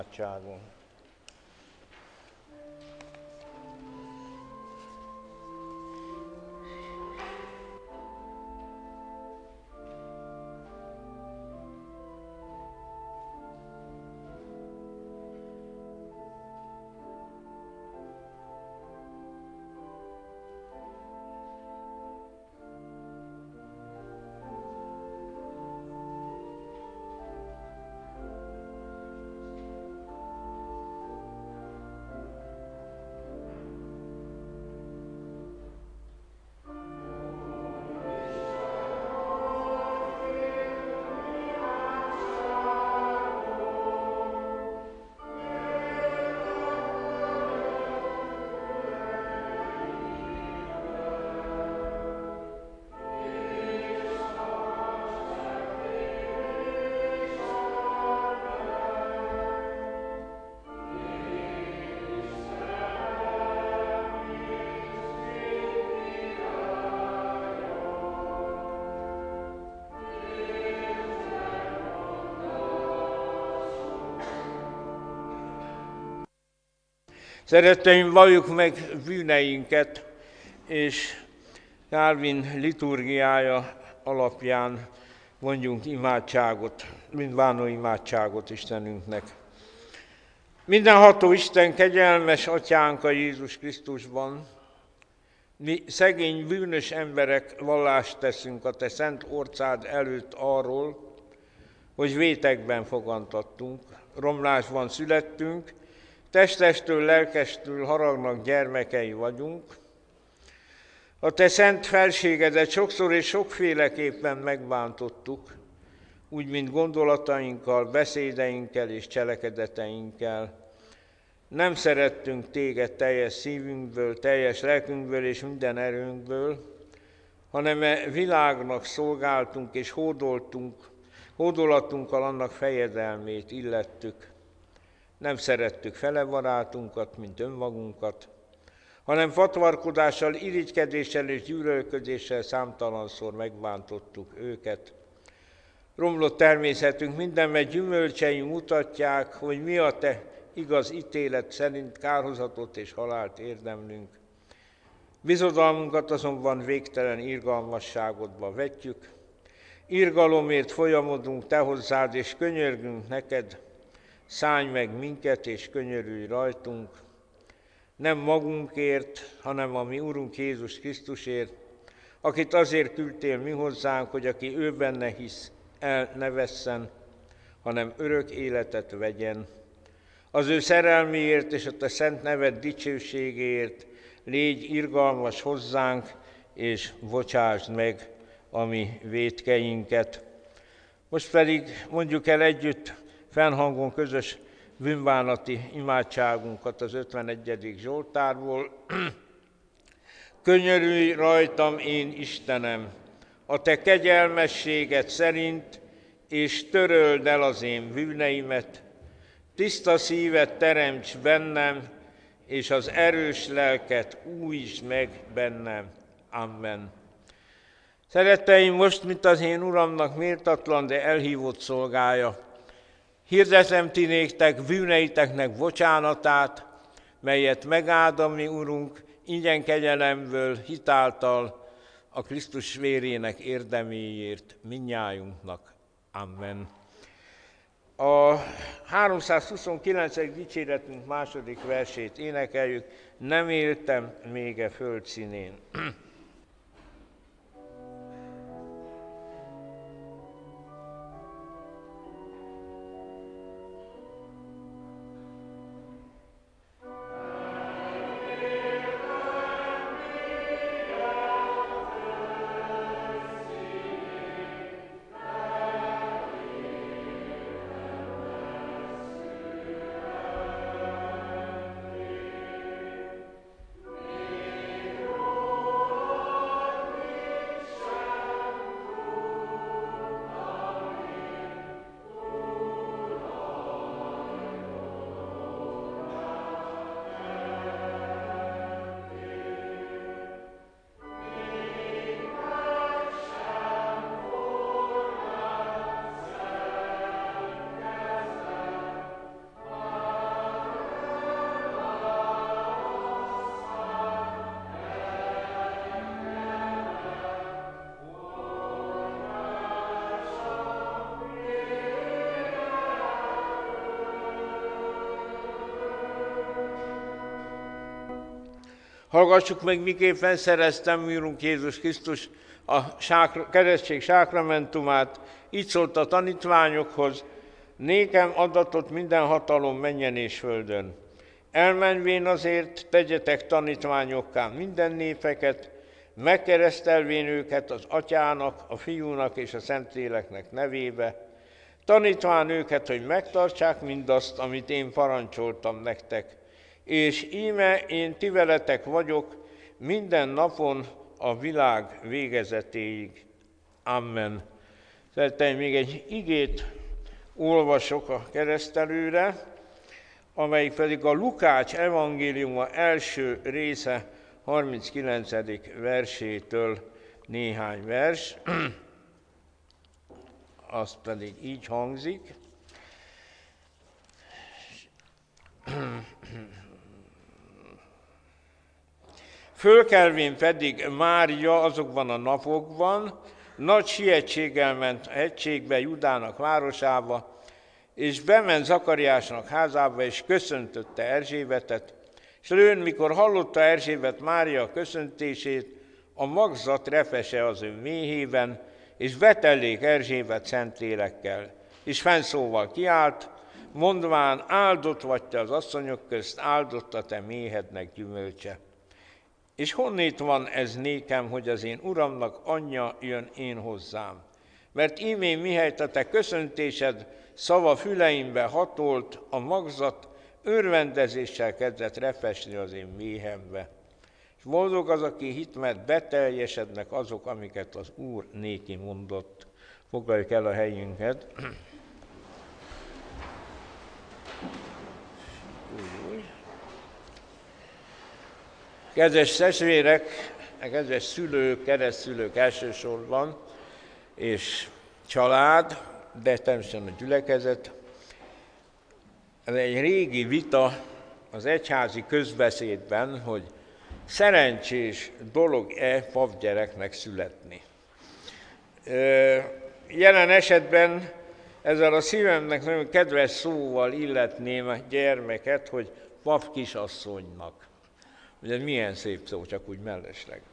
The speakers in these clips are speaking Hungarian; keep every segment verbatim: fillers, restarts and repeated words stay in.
imádságon. Szeretteim, valljuk meg bűneinket, és Calvin liturgiája alapján mondjunk imádságot, mindvánó imádságot Istenünknek. Mindenható Isten, kegyelmes Atyánk a Jézus Krisztusban, mi szegény, bűnös emberek vallást teszünk a Te szent orcád előtt arról, hogy vétekben fogantattunk, romlásban születtünk, testestől, lelkestől haragnak gyermekei vagyunk. A Te szent felségedet sokszor és sokféleképpen megbántottuk, úgy, mint gondolatainkkal, beszédeinkkel és cselekedeteinkkel. Nem szerettünk Téged teljes szívünkből, teljes lelkünkből és minden erőnkből, hanem e világnak szolgáltunk és hódoltunk, hódolatunkkal annak fejedelmét illettük. Nem szerettük fele barátunkat, mint önmagunkat, hanem fatvarkodással, irigykedéssel és gyűlölködéssel számtalanszor megbántottuk őket. Romlott természetünk mindenben gyümölcsei mutatják, hogy mi a Te igaz ítélet szerint kárhozatot és halált érdemlünk. Bizodalmunkat azonban végtelen irgalmasságodba vetjük. Irgalomért folyamodunk Te hozzád, és könyörgünk neked, szállj meg minket, és könyörülj rajtunk, nem magunkért, hanem a mi Urunk Jézus Krisztusért, akit azért küldtél mi hozzánk, hogy aki ő benne hisz, el ne vesszen, hanem örök életet vegyen. Az ő szerelméért és a Te szent neved dicsőségéért légy irgalmas hozzánk, és bocsásd meg a mi vétkeinket. Most pedig mondjuk el együtt fennhangon közös bűnbánati imádságunkat az ötvenegyedik Zsoltárból. Könyörülj rajtam, én Istenem, a Te kegyelmességed szerint, és töröld el az én bűneimet, tiszta szívet teremts bennem, és az erős lelket újítsd meg bennem. Amen. Szeretteim, most, mint az én Uramnak méltatlan, de elhívott szolgája, hirdetem ti néktek bűneiteknek bocsánatát, melyet megáld a mi Urunk ingyen kegyelemből hitáltal a Krisztus vérének érdeméért mindnyájunknak. Amen. A háromszázhuszonkilencedik dicséretünk második versét énekeljük, nem éltem még e földszínén. Oh Hallgassuk meg, miképpen szereztem mi Urunk Jézus Krisztus a sákra, keresztség sákramentumát. Így szólt a tanítványokhoz: nékem adatot minden hatalom mennyen és földön. Elmenvén azért tegyetek tanítványokká minden népeket, megkeresztelvén őket az Atyának, a Fiúnak és a Szentléleknek nevébe, tanítván őket, hogy megtartsák mindazt, amit én parancsoltam nektek. És íme én ti veletek vagyok minden napon a világ végezetéig. Amen. Szereteim, még egy igét olvasok a keresztelőre, amelyik pedig a Lukács evangéliuma első része harminckilencedik versétől néhány vers. Az pedig így hangzik. Fölkelvén pedig Mária azokban a napokban nagy sietséggel ment a hegységbe, Judának városába, és bement Zakariásnak házába, és köszöntötte Erzsébetet, és lőn, mikor hallotta Erzsébet Mária köszöntését, a magzat refese az ő méhében, és betellék Erzsébet Szentlélekkel, és fennszóval kiállt, mondván: áldott vagy te az asszonyok közt, áldott a te méhednek gyümölcse. És honnét van ez nékem, hogy az én Uramnak anyja jön én hozzám? Mert ímén mihelyt a te köszöntésed szava füleimbe hatolt, a magzat örvendezéssel kezdett refesni az én méhembe. És boldog az, aki hit, mert beteljesednek azok, amiket az Úr néki mondott. Foglaljuk el a helyünket. Kedves testvérek, kedves szülők, keresztszülők elsősorban, és család, de természetesen a gyülekezet. Ez egy régi vita az egyházi közbeszédben, hogy szerencsés dolog-e papgyereknek születni. Jelen esetben ezzel a szívemnek nagyon kedves szóval illetném a gyermeket, hogy pap kisasszonynak. Ugye milyen szép szó, csak úgy mellesleg.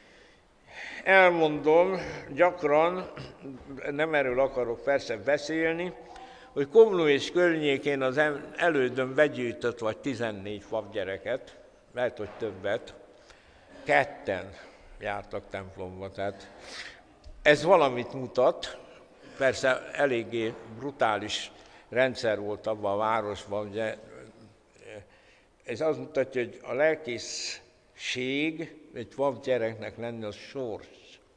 Elmondom gyakran, nem erről akarok persze beszélni, hogy Komló és környékén az elődöm begyűjtött vagy tizennégy papgyereket, lehet, hogy többet, ketten jártak templomba, tehát ez valamit mutat, persze eléggé brutális rendszer volt abban a városban, ugye ez azt mutatja, hogy a lelkészség egy papgyereknek lenni az sors.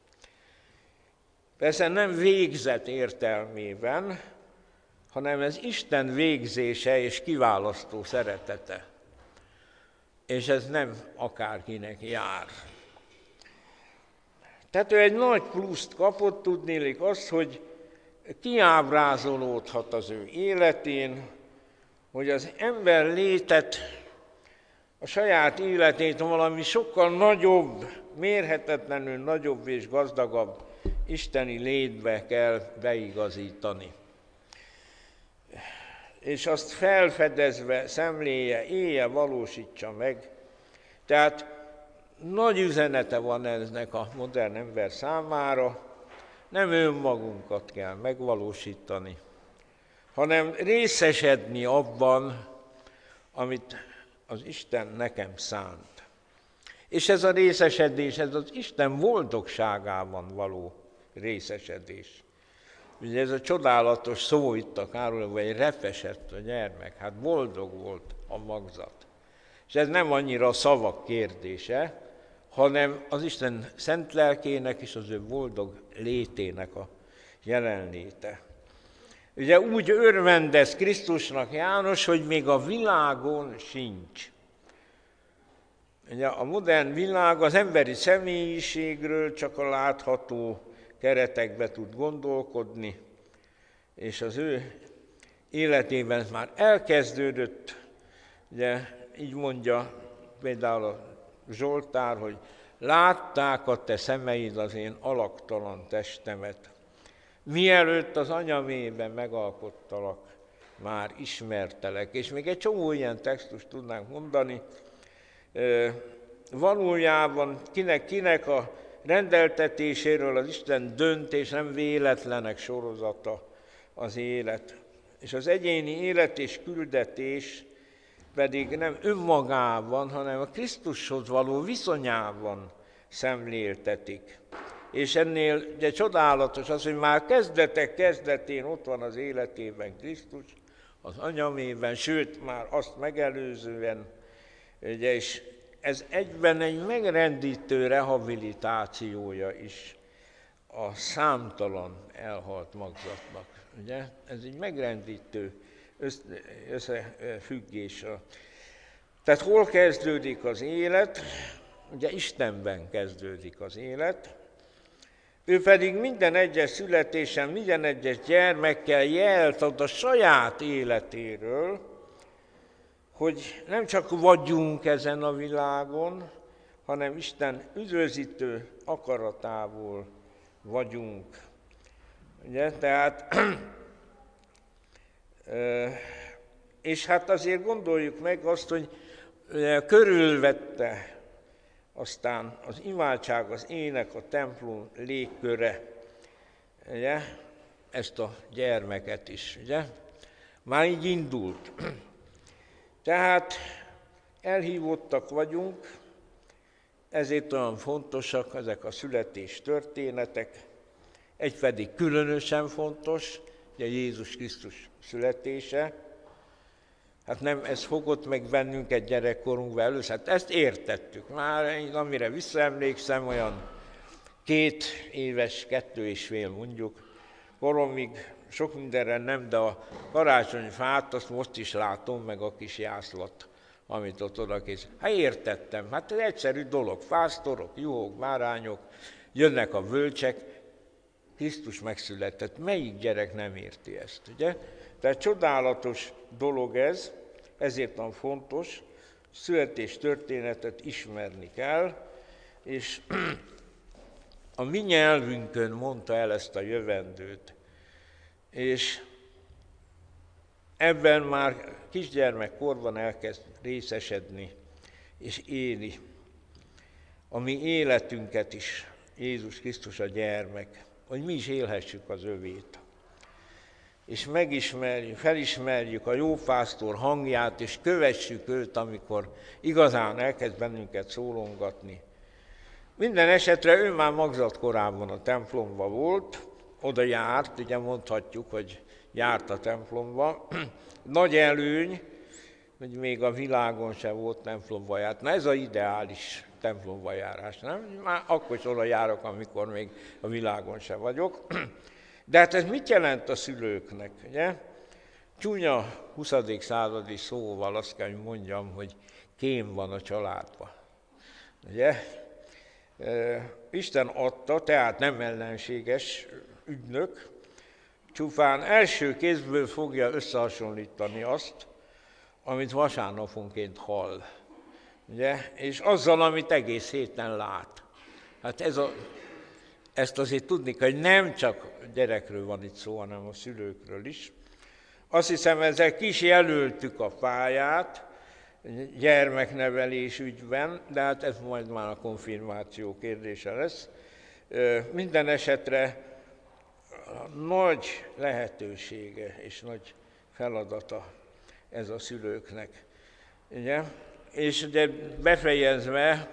Persze nem végzet értelmében, hanem ez Isten végzése és kiválasztó szeretete. És ez nem akárkinek jár. Tehát ő egy nagy pluszt kapott, tudnélik azt, hogy kiábrázolódhat az ő életén, hogy az ember létet, a saját életét valami sokkal nagyobb, mérhetetlenül nagyobb és gazdagabb isteni létbe kell beigazítani. És azt felfedezve, szemléje, élje, valósítsa meg. Tehát nagy üzenete van ennek a modern ember számára, nem önmagunkat kell megvalósítani, hanem részesedni abban, amit az Isten nekem szánt. És ez a részesedés, ez az Isten boldogságában való részesedés. Ugye ez a csodálatos szó itt a Károlyban, hogy refesett a gyermek, hát boldog volt a magzat. És ez nem annyira a szavak kérdése, hanem az Isten szent lelkének és az ő boldog létének a jelenléte. Ugye úgy örvendez Krisztusnak János, hogy még a világon sincs. Ugye a modern világ az emberi személyiségről csak a látható keretekbe tud gondolkodni, és az ő életében már elkezdődött, ugye így mondja például a Zsoltár, hogy látták a te szemeid az én alaktalan testemet. Mielőtt az anyaméhben megalkottalak, már ismertelek. És még egy csomó ilyen textust tudnánk mondani. valójában kinek-kinek a rendeltetéséről az Isten dönt, és nem véletlenek sorozata az élet. És az egyéni élet és küldetés pedig nem önmagában, hanem a Krisztushoz való viszonyában szemléltetik. És ennél ugye csodálatos az, hogy már kezdetek kezdetén ott van az életében Krisztus, az anyamében, sőt már azt megelőzően, ugye, és ez egyben egy megrendítő rehabilitációja is a számtalan elhalt magzatnak. Ugye? Ez egy megrendítő összefüggés. Tehát hol kezdődik az élet? Ugye Istenben kezdődik az élet. Ő pedig minden egyes születésen, minden egyes gyermekkel jelt ad a saját életéről, hogy nem csak vagyunk ezen a világon, hanem Isten üdvözítő akaratából vagyunk. Ugye? Tehát, és hát azért gondoljuk meg azt, hogy körülvette aztán az imádság, az ének, a templom légköre, ugye? Ezt a gyermeket is, ugye? Már így indult. Tehát elhívottak vagyunk, ezért olyan fontosak ezek a születés történetek, egy pedig különösen fontos, ugye Jézus Krisztus születése. Hát nem ez fogott meg bennünket gyerekkorunkban először, hát ezt értettük már, én amire visszaemlékszem, olyan két éves, kettő és fél mondjuk, koromig sok mindenre nem, de a karácsonyfát azt most is látom, meg a kis jászlat, amit ott odakész. Hát értettem, hát ez egyszerű dolog, pásztorok, juhok, bárányok, jönnek a bölcsek, Krisztus megszületett. Melyik gyerek nem érti ezt, ugye? Tehát csodálatos dolog ez, ezért van fontos, születés történetet ismerni kell, és a mi nyelvünkön mondta el ezt a jövendőt. És ebben már kisgyermekkorban elkezd részesedni és élni. A mi életünket is Jézus Krisztus a gyermek, hogy mi is élhessük az övét. És megismerjük, felismerjük a jó pásztor hangját, és kövessük őt, amikor igazán elkezd bennünket szólongatni. Minden esetre ő már magzatkorában a templomban volt, oda járt, ugye mondhatjuk, hogy járt a templomba. Nagy előny, hogy még a világon sem volt templomba járt. Na ez az ideális templomba járás, nem? Már akkor is oda járok, amikor még a világon sem vagyok. De hát ez mit jelent a szülőknek, ugye? Csúnya huszadik századi szóval azt kell, hogy mondjam, hogy kém van a családban. Ugye? Isten adta, tehát nem ellenséges ügynök, csupán első kézből fogja összehasonlítani azt, amit vasárnaponként hall. Ugye? És azzal, amit egész héten lát. Hát ez a, ezt azért tudni kell, hogy nem csak gyerekről van itt szó, hanem a szülőkről is. Azt hiszem, ezzel kis jelöltük a pályát gyermeknevelés ügyben, de hát ez majd már a konfirmáció kérdése lesz. Minden esetre nagy lehetősége és nagy feladata ez a szülőknek. Ugye? És ugye befejezve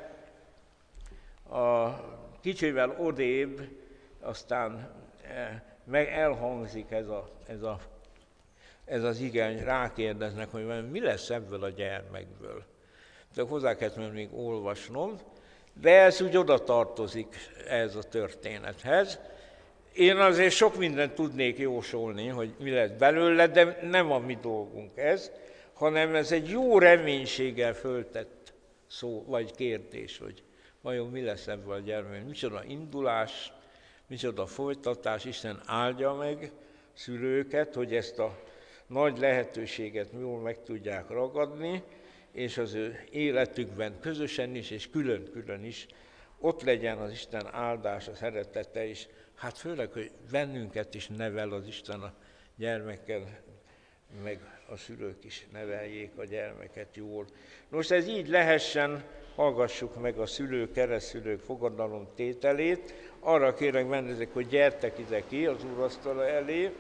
a kicsivel odébb, aztán meg elhangzik ez, a, ez, a, ez az igen, rákérdeznek, hogy mi lesz ebből a gyermekből. De hozzá kellett még olvasnom, de ez úgy oda tartozik ez a történethez. Én azért sok mindent tudnék jósolni, hogy mi lesz belőle, de nem a mi dolgunk ez, hanem ez egy jó reménységgel föltett szó, vagy kérdés, hogy vajon mi lesz ebből a gyermek, micsoda indulás, micsoda folytatás, Isten áldja meg szülőket, hogy ezt a nagy lehetőséget jól meg tudják ragadni, és az ő életükben közösen is, és külön-külön is ott legyen az Isten áldása, szeretete is. Hát főleg, hogy bennünket is nevel az Isten a gyermekkel meg a szülők is neveljék a gyermeket jól. Most ez így lehessen, hallgassuk meg a szülők, keresztszülők fogadalomtételét. Arra kérek benneteket, hogy gyertek ide ki az úrasztala elé.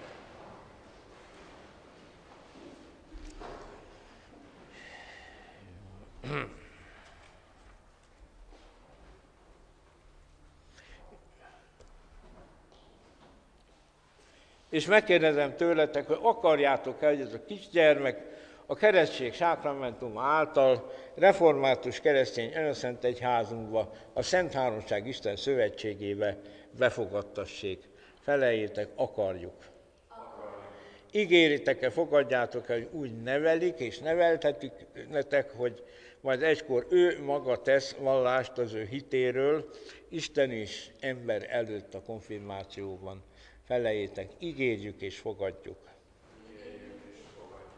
És megkérdezem tőletek, hogy akarjátok-e, hogy ez a kisgyermek a keresztség sákramentuma által református keresztény elszent egyházunkba, a Szent Háromság Isten szövetségébe befogadtassék. Feleljétek, akarjuk. Ígéritek-e, fogadjátok-e, hogy úgy nevelik és neveltetik netek, hogy majd egykor ő maga tesz vallást az ő hitéről, Isten és ember előtt a konfirmációban. Feleljétek, ígérjük és fogadjuk. Ígérjük és fogadjuk.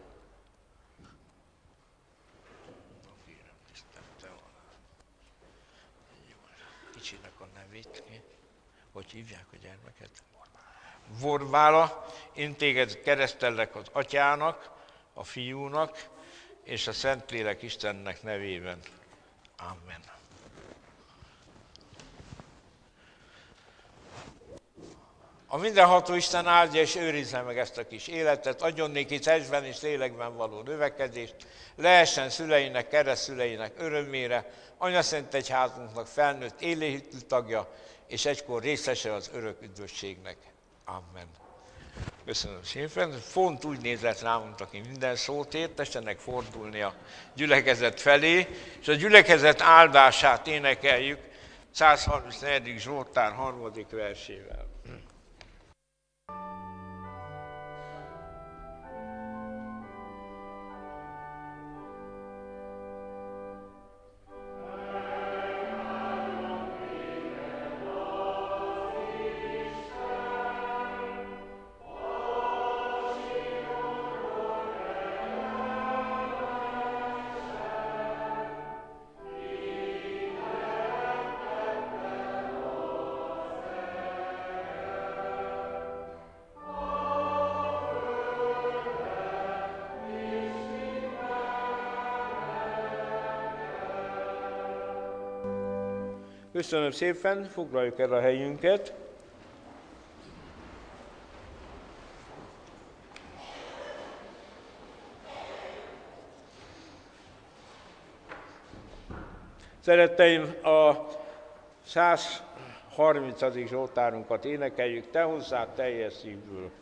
Kicsinek a nevét, hogy hívják a gyermeket? Borbála. Én téged keresztellek az Atyának, a Fiúnak és a Szentlélek Istennek nevében. Amen. A mindenható Isten áldja és őrizze meg ezt a kis életet, adjon néki testben és lélekben való növekedést, lehessen szüleinek, keresztszüleinek örömére, Anyaszent Egyházunknak felnőtt élőhitű tagja, és egykor részese az örök üdvösségnek. Amen. Köszönöm szépen. Font úgy nézett rám, mint aki minden szót ért, tessenek fordulni a gyülekezet felé, és a gyülekezet áldását énekeljük száz harmincnegyedik Zsoltár harmadik versével. Köszönöm szépen, foglaljuk el a helyünket. Szeretteim, a száz harmincadik Zsoltárunkat énekeljük, te hozzád teljes szívből.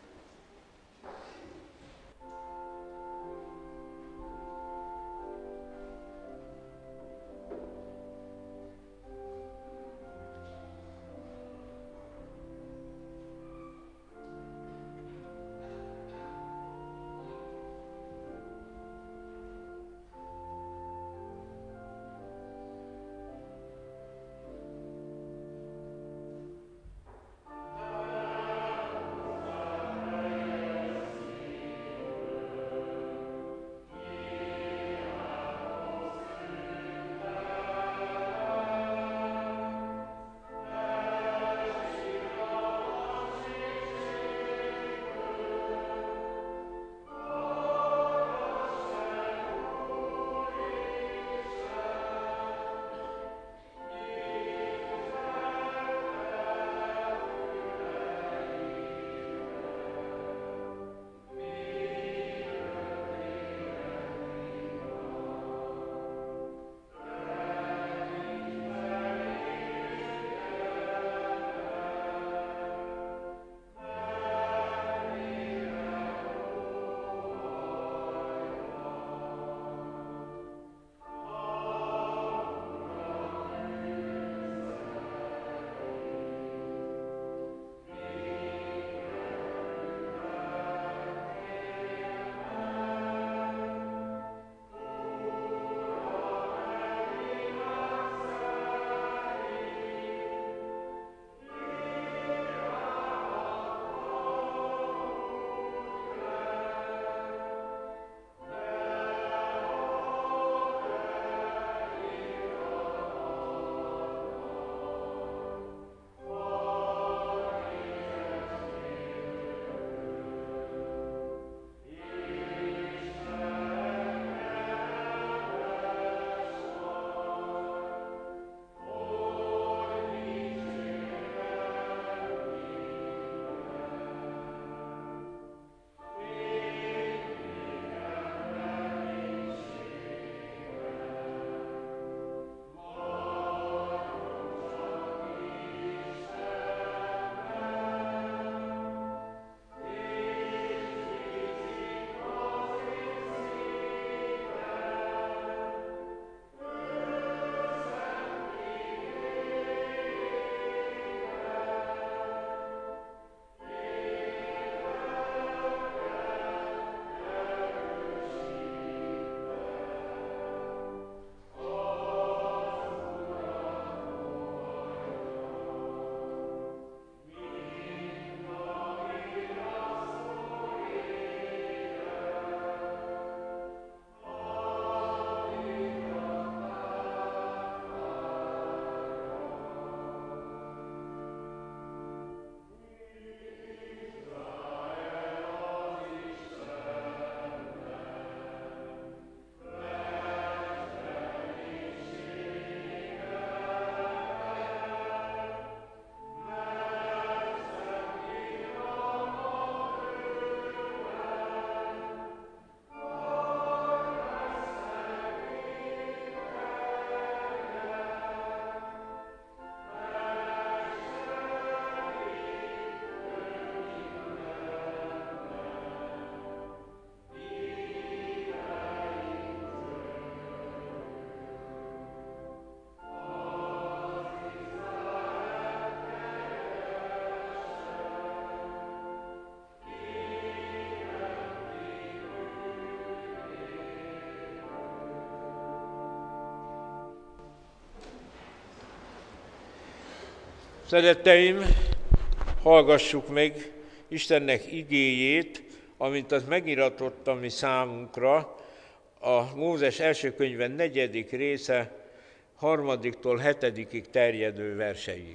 Szeretteim, hallgassuk meg Istennek igéjét, amint az megiratott a mi számunkra, a Mózes első könyve negyedik része, harmadiktól hetedikig terjedő verseig.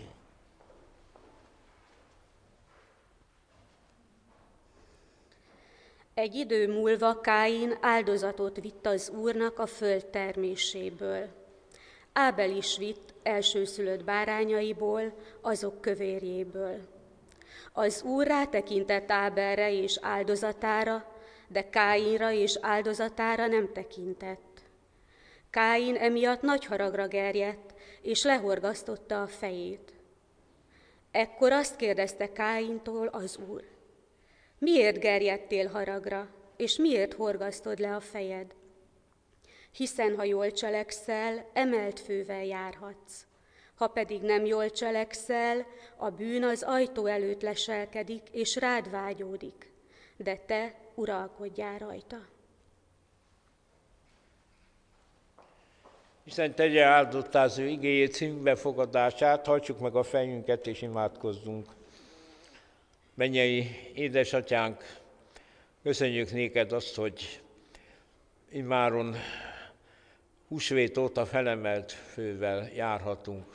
Egy idő múlva Káin áldozatot vitt az Úrnak a föld terméséből. Ábel is vitt elsőszülött bárányaiból, azok kövérjéből. Az Úr rátekintett Ábelre és áldozatára, de Káinra és áldozatára nem tekintett. Káin emiatt nagy haragra gerjedt, és lehorgasztotta a fejét. Ekkor azt kérdezte Káintól az Úr: miért gerjedtél haragra, és miért horgasztod le a fejed? Hiszen ha jól cselekszel, emelt fővel járhatsz. Ha pedig nem jól cselekszel, a bűn az ajtó előtt leselkedik, és rád vágyódik, de te uralkodjál rajta. Isten tegye áldottá az ő igéjét, szívbefogadását, hajtsuk meg a fejünket és imádkozzunk. Mennyei édesatyánk, köszönjük néked azt, hogy immáron húsvét óta felemelt fővel járhatunk.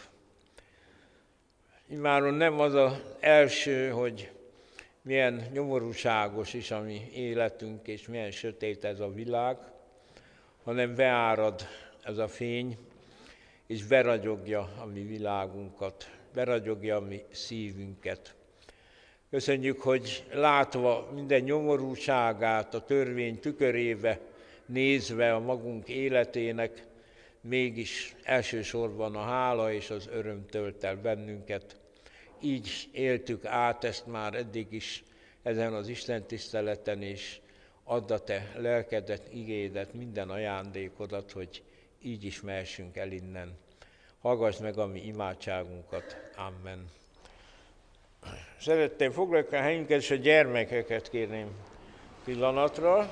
Immáron nem az az első, hogy milyen nyomorúságos is a mi életünk, és milyen sötét ez a világ, hanem beárad ez a fény, és beragyogja a mi világunkat, beragyogja a mi szívünket. Köszönjük, hogy látva minden nyomorúságát a törvény tükörébe nézve a magunk életének, mégis elsősorban a hála és az öröm tölt el bennünket. Így éltük át ezt már eddig is ezen az Isten tiszteleten, és add a te lelkedet, igédet, minden ajándékodat, hogy így is mehessünk el innen. Hallgass meg a mi imádságunkat. Amen. Szeretném foglalni a helyünket, és a gyermekeket kérném pillanatra.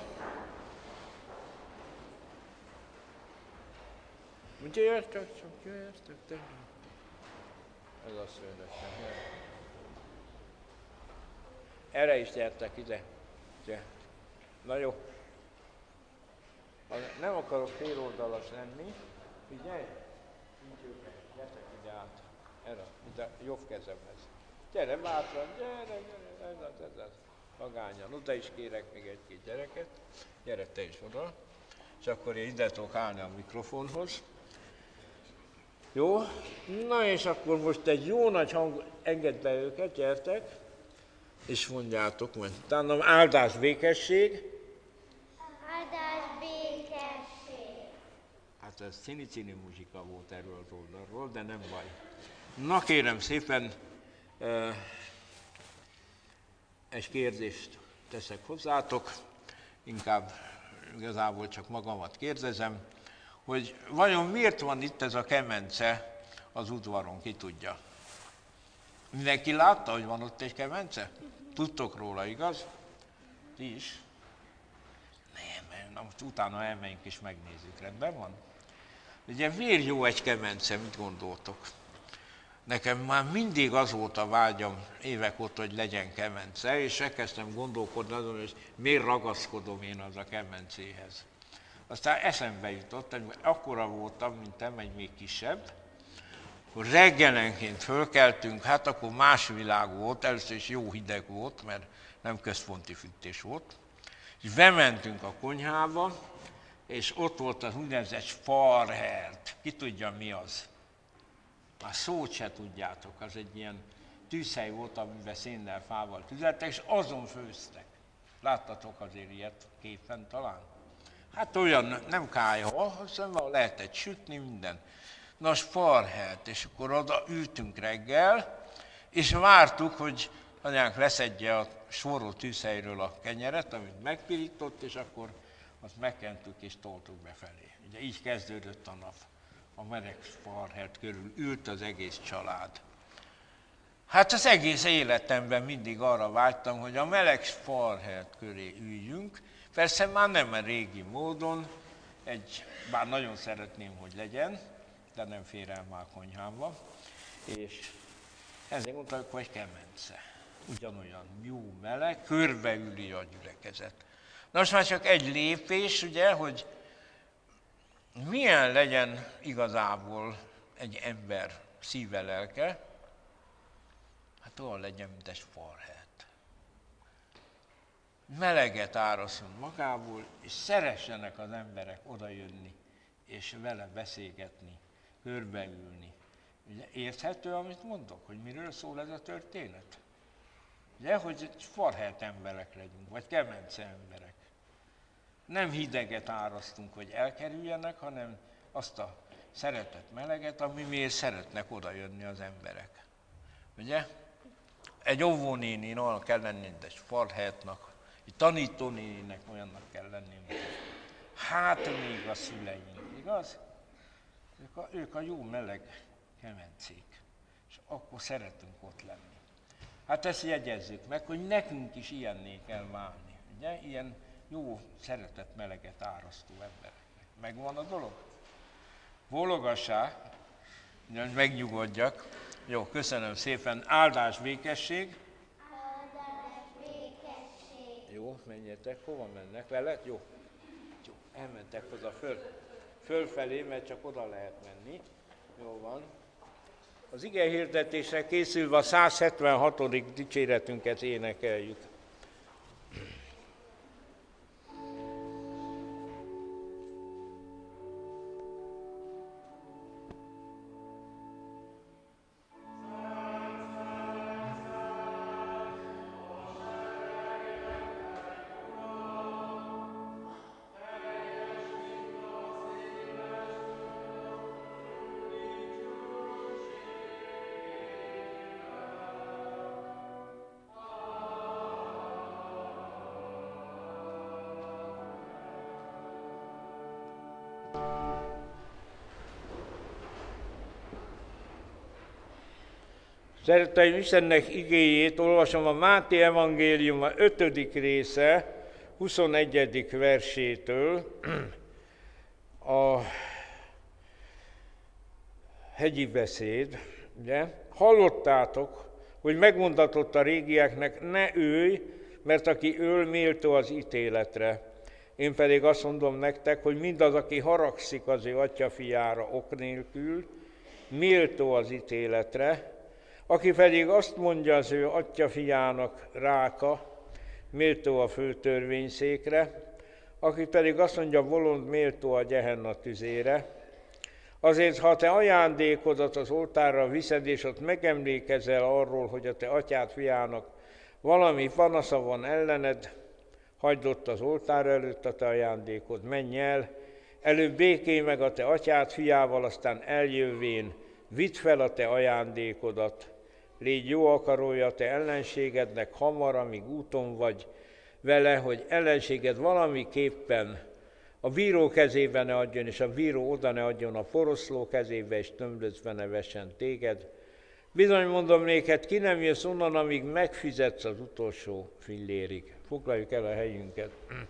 Gyertek, csak gyertek, te. Ez a szőnösen. Erre is gyertek ide. Gyere. Na jó. Nem akarok féloldalas lenni. Figyelj! Gyertek ide át. Erre, ide, jobb kezemhez. Gyere bátran, gyere, gyere, ez az, ez az. Magányan. Oda is kérek még egy-két gyereket. Gyere te is oda. És akkor én ide tudok állni a mikrofonhoz. Jó? Na és akkor most egy jó nagy hang, engedd be őket, gyertek, és mondjátok majd. Utána áldás, békesség. Áldás, békesség. Hát ez cini-cini muzsika volt erről az oldalról, de nem baj. Na kérem szépen, egy kérdést teszek hozzátok, inkább igazából csak magamat kérdezem, hogy vajon miért van itt ez a kemence az udvaron, ki tudja? Mindenki látta, hogy van ott egy kemence? Tudtok róla, igaz? Ti is? Nem, na most utána elmegyünk és megnézzük, rendben van? Ugye miért jó egy kemence, mit gondoltok? Nekem már mindig az volt a vágyam évek óta, hogy legyen kemence, és elkezdtem gondolkodni azon, hogy miért ragaszkodom én az a kemencéhez. Aztán eszembe jutott, hogy akkora voltam, mint te, egy még kisebb, akkor reggelenként fölkeltünk, hát akkor más világ volt, először is jó hideg volt, mert nem központi fűtés volt, és bementünk a konyhába, és ott volt az úgynevezett farhert. Ki tudja, mi az? Már szót se tudjátok, az egy ilyen tűzhely volt, amiben szénnel, fával tüzeltek, és azon főztek. Láttatok azért ilyet képen talán? Hát olyan, nem kályha, hiszen lehetett sütni, minden. Nos, farhert, és akkor oda ültünk reggel, és vártuk, hogy anyánk leszedje a sorró tűzhelyről a kenyeret, amit megpirított, és akkor azt megkentük és toltuk befelé. Ugye így kezdődött a nap. A meleg farhert körül ült az egész család. Hát az egész életemben mindig arra vágytam, hogy a meleg farhert köré üljünk. Persze már nem a régi módon, egy, bár nagyon szeretném, hogy legyen, de nem fér el már konyhámba. És Ezért mondták, hogy kemence. Ugyanolyan jó meleg, körbeüli a gyülekezet. Na most már csak egy lépés, ugye, hogy milyen legyen igazából egy ember szíve, lelke, hát olyan legyen, mint egy farhert. Meleget áraszol magából, és szeressenek az emberek odajönni, és vele beszélgetni, körbeülni. Ugye, érthető, amit mondok, hogy miről szól ez a történet? Ugye, hogy farhert emberek legyünk, vagy kemence emberek. Nem hideget árasztunk, hogy elkerüljenek, hanem azt a szeretet, meleget, ami miért szeretnek odajönni az emberek. Ugye? Egy óvónéninak kell lenni, mint egy farhertnak, egy tanítónéninek olyannak kell lenni, mint hát még a szüleink, igaz? Ők a, ők a jó meleg kemencék, és akkor szeretünk ott lenni. Hát ezt jegyezzük meg, hogy nekünk is ilyenné kell válni, ugye? Ilyen jó szeretet, meleget árasztó embereknek. Megvan a dolog? Bólogassá, hogy megnyugodjak. Jó, köszönöm szépen. Áldás, békesség. Áldás, békesség. Jó, menjetek. Hova mennek? Veled? Jó. Jó, elmentek hozzá föl. Fölfelé, mert csak oda lehet menni. Jó van. Az ige hirdetésre készülve a száz hetvenhatodik dicséretünket énekeljük. Szeretteim, Istennek igéjét olvasom a Máté evangéliuma ötödik része, huszonegyedik versétől, a hegyi beszéd. Ugye? Hallottátok, hogy megmondatott a régieknek, ne ölj, mert aki öl, méltó az ítéletre. Én pedig azt mondom nektek, hogy mindaz, aki haragszik az ő atyafiára ok nélkül, méltó az ítéletre. Aki pedig azt mondja az ő atyafiának, Ráka, méltó a főtörvényszékre, aki pedig azt mondja, bolond, méltó a Gehenna tüzére. Azért, ha te ajándékodat az oltárra viszed, és ott megemlékezel arról, hogy a te atyád fiának valami panasza van ellened, hagyd ott az oltár előtt a te ajándékod, menj el, előbb békélj meg a te atyád fiával, aztán eljövvén vidd fel a te ajándékodat. Légy jó akarója te ellenségednek hamar, amíg úton vagy vele, hogy ellenséged valamiképpen a bíró kezébe ne adjon, és a bíró oda ne adjon a poroszló kezébe, és tömlöcbe ne vessen téged. Bizony mondom néked, ki nem jössz onnan, amíg megfizetsz az utolsó fillérig. Foglaljuk el a helyünket.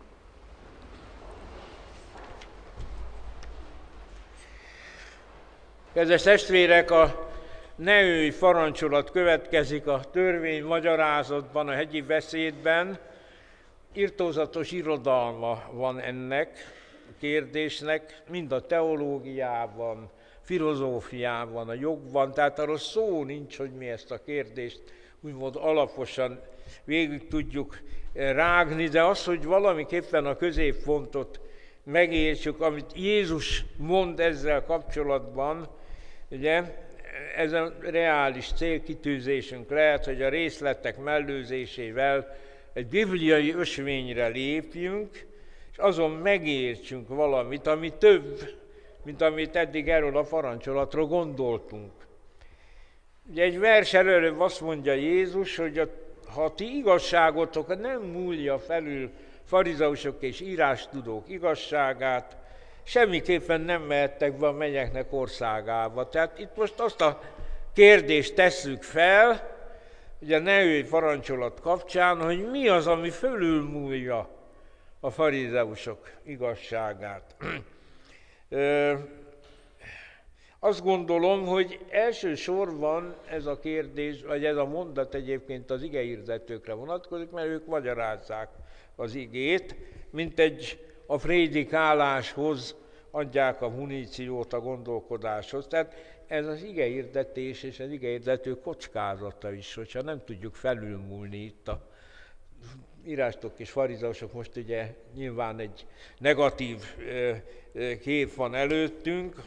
Kedves testvérek, a ne ölj parancsolat következik a törvény magyarázatban, a hegyi beszédben. Irtózatos irodalma van ennek a kérdésnek, mind a teológiában, filozófiában, a jogban, tehát arról szó nincs, hogy mi ezt a kérdést úgymond alaposan végig tudjuk rágni, de az, hogy valamiképpen a középpontot megértsük, amit Jézus mond ezzel kapcsolatban, ugye, ez a reális célkitűzésünk lehet, hogy a részletek mellőzésével egy bibliai ösvényre lépjünk, és azon megértsünk valamit, ami több, mint amit eddig erről a parancsolatról gondoltunk. Ugye egy vers előbb azt mondja Jézus, hogy a, ha a ti igazságotok nem múlja felül farizeusok és írástudók igazságát, semmiképpen nem mehettek be a mennyeknek országába. Tehát itt most azt a kérdést tesszük fel, ugye a ne ölj parancsolat kapcsán, hogy mi az, ami fölülmúlja a farizeusok igazságát. azt gondolom, hogy elsősorban ez a kérdés, vagy ez a mondat egyébként az igehirdetőkre vonatkozik, mert ők magyarázzák az igét, mint egy a prédikáláshoz adják a muníciót a gondolkodáshoz. Tehát ez az igehirdetés és az igehirdető kockázata is, hogyha nem tudjuk felülmúlni itt a írástok és farizeusok, most ugye nyilván egy negatív kép van előttünk,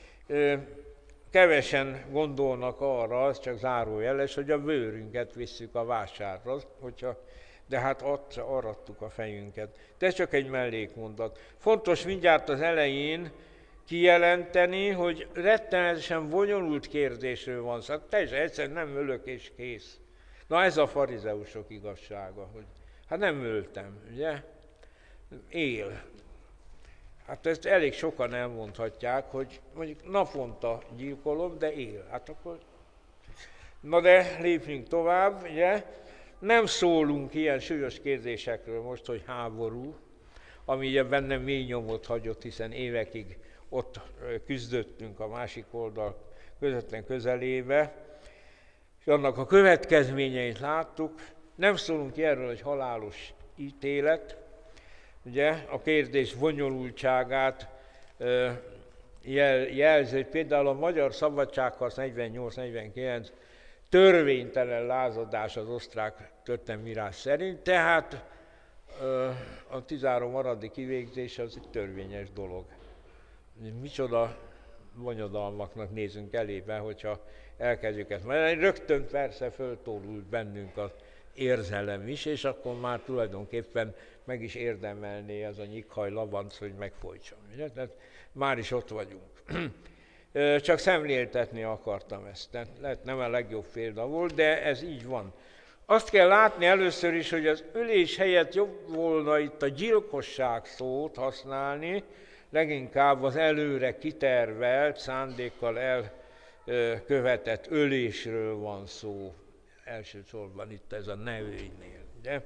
kevesen gondolnak arra, az csak zárójeles, hogy a bőrünket visszük a vásárra, hogyha, de hát ott arattuk a fejünket. De ez csak egy mellékmondat. Fontos mindjárt az elején kijelenteni, hogy rettenetesen bonyolult kérdésről van szó. Hát teljesen egyszerűen nem ölök és kész. Na ez a farizeusok igazsága, hogy hát nem öltem, ugye? Él. Hát ezt elég sokan elmondhatják, hogy mondjuk naponta gyilkolom, de él. Hát akkor... Na de lépjünk tovább, ugye? Nem szólunk ilyen súlyos kérdésekről most, hogy háború, ami ugye bennem mély nyomot hagyott, hiszen évekig ott küzdöttünk a másik oldal közvetlen közelébe, és annak a következményeit láttuk. Nem szólunk erről, hogy halálos ítélet, ugye a kérdés bonyolultságát jel, jelzi, hogy például a magyar szabadságharc negyvennyolc negyvenkilenc törvénytelen lázadás az osztrák történelmírás szerint, tehát a tizenhárom aradi kivégzés az egy törvényes dolog. Micsoda bonyodalmaknak nézünk elébe, hogyha elkezdjük ezt. Mert rögtön persze föltórult bennünk az érzelem is, és akkor már tulajdonképpen meg is érdemelné az a nyikhaj labanc, hogy megfojtson. Ugye? Tehát már is ott vagyunk. Csak szemléltetni akartam ezt. Tehát lehet nem a legjobb példa volt, de ez így van. Azt kell látni először is, hogy az ölés helyett jobb volna itt a gyilkosság szót használni, leginkább az előre kitervelt, szándékkal elkövetett ölésről van szó. Elsősorban itt ez a nevőinél. Ugye?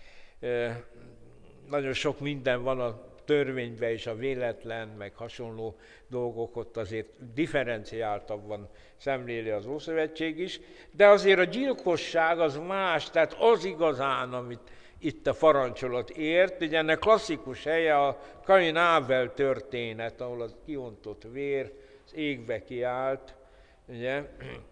Nagyon sok minden van a törvényben és a véletlen, meg hasonló dolgok, ott azért differenciáltabban szemléli az Ószövetség is, de azért a gyilkosság az más, tehát az igazán, amit itt a parancsolat ért. Ugye ennek klasszikus helye a Kain-Ábel történet, ahol az kiontott vér az égbe kiállt, ugye,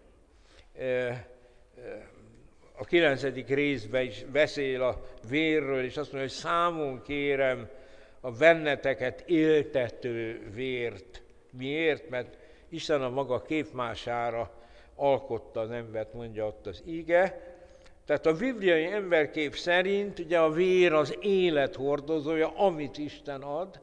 a kilencedik részben is beszél a vérről, és azt mondja, hogy számon kérem a benneteket éltető vért. Miért? Mert Isten a maga képmására alkotta az embert, mondja ott az ige. Tehát a bibliai emberkép szerint ugye a vér az élet hordozója, amit Isten ad,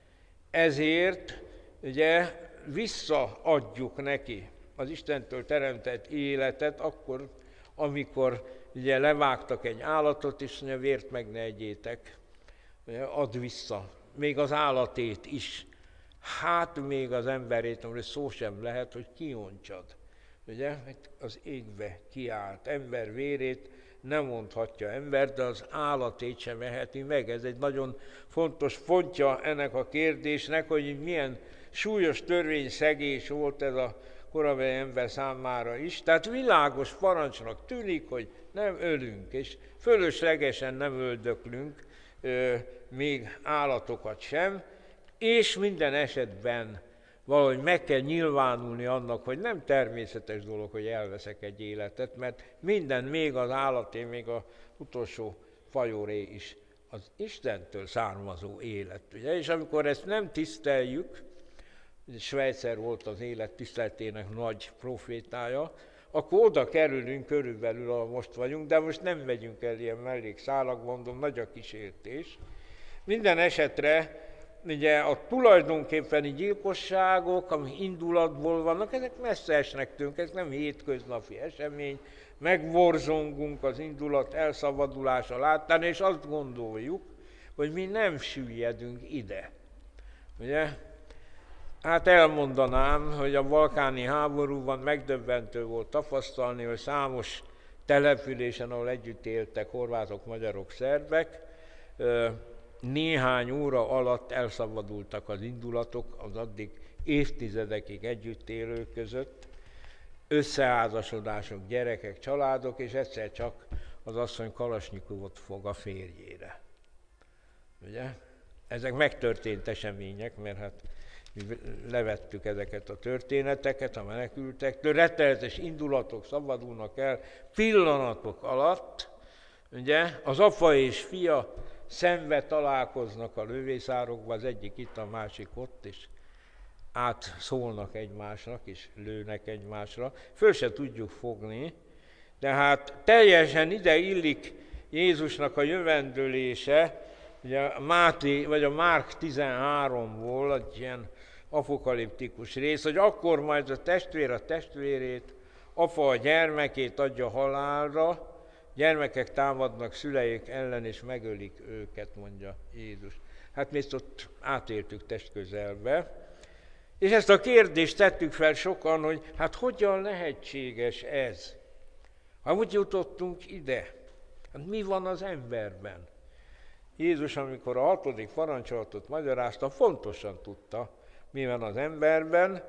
ezért ugye visszaadjuk neki az Istentől teremtett életet, akkor, amikor ugye levágtak egy állatot, és mondja, vért meg ne egyétek, add vissza, még az állatét is. Hát még az emberét, amire szó sem lehet, hogy kiontsad. Ugye, az égbe kiállt ember vérét nem mondhatja ember, de az állatét sem eheti meg. Ez egy nagyon fontos pontja ennek a kérdésnek, hogy milyen súlyos törvényszegés volt ez a korai ember számára is. Tehát világos parancsnak tűnik, hogy nem ölünk, és fölöslegesen nem öldöklünk, még állatokat sem, és minden esetben valahogy meg kell nyilvánulni annak, hogy nem természetes dolog, hogy elveszek egy életet, mert minden, még az állaté, még az utolsó fajoré is az Istentől származó élet. Ugye? És amikor ezt nem tiszteljük, Schweitzer volt az élet tiszteletének nagy profétája, akkor oda kerülünk körülbelül, ahol most vagyunk, de most nem megyünk el ilyen mellékszálak, mondom, nagy a kísértés. Minden esetre ugye a tulajdonképpeni gyilkosságok, ami indulatból vannak, ezek messze esnek tőlünk, ez nem hétköznapi esemény, megborzongunk az indulat elszabadulása láttán, és azt gondoljuk, hogy mi nem süllyedünk ide. Ugye? Hát elmondanám, hogy a balkáni háborúban megdöbbentő volt tapasztalni, hogy számos településen, ahol együtt éltek horvátok, magyarok, szerbek, néhány óra alatt elszabadultak az indulatok az addig évtizedekig együtt élők között, összeházasodások, gyerekek, családok, és egyszer csak az asszony kalasnyikovot fog a férjére. Ugye? Ezek megtörtént események, mert hát mi levettük ezeket a történeteket a menekültektől, rettenetes indulatok szabadulnak el pillanatok alatt, ugye? Az apa és fia szembe találkoznak a lövészárokba, az egyik itt, a másik ott, és átszólnak egymásnak, és lőnek egymásra. Föl se tudjuk fogni, de hát teljesen ide illik Jézusnak a jövendőlése, ugye a Máté, vagy a Márk tizenháromból, egy ilyen apokaliptikus rész, hogy akkor majd a testvér a testvérét, apa a gyermekét adja halálra, gyermekek támadnak szüleik ellen, és megölik őket, mondja Jézus. Hát mi ezt ott átéltük testközelbe, és ezt a kérdést tettük fel sokan, hogy hát hogyan lehetséges ez? Ha úgy jutottunk ide, hát mi van az emberben? Jézus, amikor a hatodik parancsolatot magyarázta, fontosan tudta, mi van az emberben,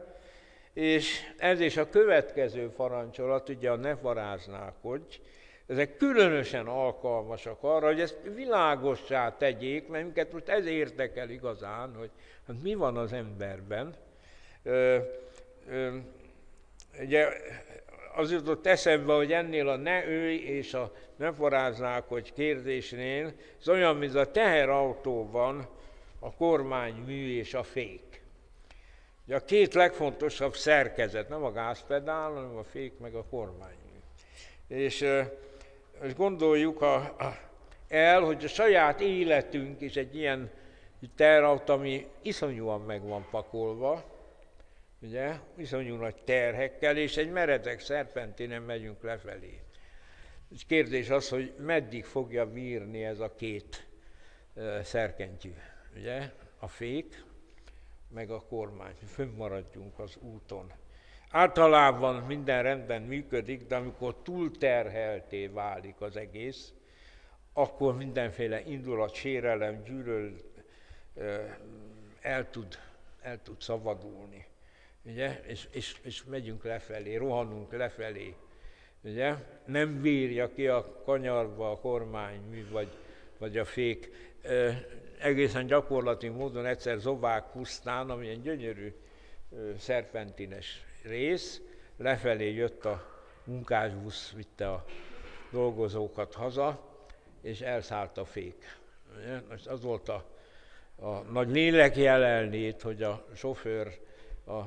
és ez és a következő parancsolat, ugye a ne paráználkodj, ezek különösen alkalmasak arra, hogy ezt világossá tegyék, mert minket most ez érdekel igazán, hogy hát mi van az emberben. Ö, ö, ugye az jutott eszembe, hogy ennél a ne őj és a ne paráználkodj kérdésnél, ez olyan, mint a teherautóban a kormánymű és a fék. Ugye a két legfontosabb szerkezet, nem a gázpedál, hanem a fék meg a kormánymű. És, és gondoljuk a, a, el, hogy a saját életünk is egy ilyen teherautó, ami iszonyúan meg van pakolva, ugye, iszonyú nagy terhekkel, és egy meredek szerpentinen megyünk lefelé. És kérdés az, hogy meddig fogja bírni ez a két uh, szerkentyű, ugye, a fék, meg a kormány, fönnmaradjunk az úton. Általában minden rendben működik, de amikor túlterhelté válik az egész, akkor mindenféle indulat, sérelem, gyűlöl uh, el tud, el tud szabadulni. Ugye? És, és, és megyünk lefelé, rohanunk lefelé. Ugye? Nem bírja ki a kanyarba a kormánymű vagy, vagy a fék. E, egészen gyakorlati módon egyszer Zobák pusztán, ami egy gyönyörű e, szerpentines rész, lefelé jött a munkásbusz, vitte a dolgozókat haza, és elszállt a fék. Ugye? Most az volt a, a nagy lélek jelenlét, hogy a sofőr a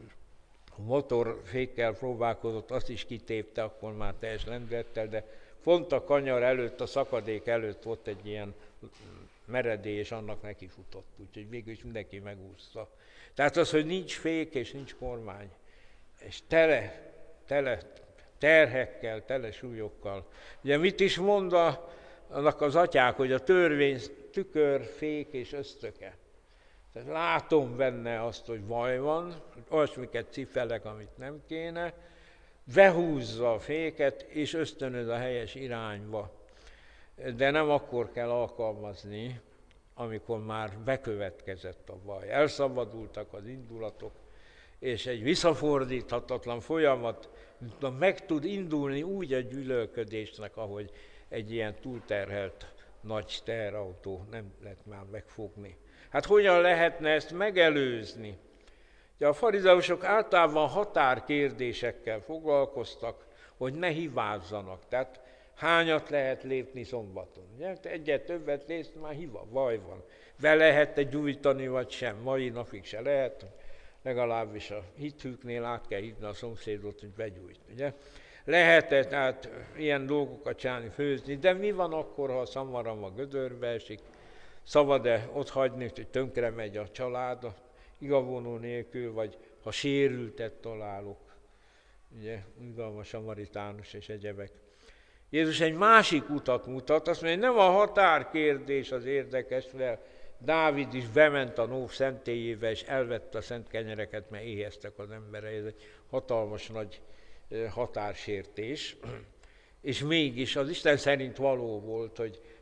motorfékkel próbálkozott, azt is kitépte, akkor már teljes lendülettel, de pont a kanyar előtt, a szakadék előtt volt egy ilyen meredély, és annak neki futott, úgyhogy végül mindenki megúszta. Tehát az, hogy nincs fék és nincs kormány, és tele, tele terhekkel, tele súlyokkal. Ugye mit is mond annak az atyák, hogy a törvény tükör, fék és ösztöke. Tehát látom benne azt, hogy baj van, olyasmiket cipelek, amit nem kéne, behúzza a féket, és ösztönöz a helyes irányba. De nem akkor kell alkalmazni, amikor már bekövetkezett a baj. Elszabadultak az indulatok, és egy visszafordíthatatlan folyamat meg tud indulni úgy a gyűlölködésnek, ahogy egy ilyen túlterhelt nagy teherautó nem lehet már megfogni. Hát hogyan lehetne ezt megelőzni? Ugye a farizeusok általában határkérdésekkel foglalkoztak, hogy ne hibázzanak. Tehát hányat lehet lépni szombaton? Ugye? Egyet többet lépsz, már hiba, baj van. Be lehet-e gyújtani, vagy sem? Mai napig se lehet. Legalábbis a hithűknél át kell hívni a szomszédot, hogy begyújt. Ugye? Lehet-e tehát ilyen dolgokat csinálni, főzni, de mi van akkor, ha a szamaram a gödörbe esik? Szabad-e ott hagyni, hogy tönkre megy a család igavonó nélkül, vagy ha sérültet találok? Ugye, a samaritánus és egyebek. Jézus egy másik utat mutat, azt mondja, hogy nem a határkérdés az érdekes, mert Dávid is bement a Nóv szentélyébe, és elvette a szent kenyereket, mert éheztek az emberei. Ez egy hatalmas nagy határsértés. És mégis az Isten szerint való volt, hogy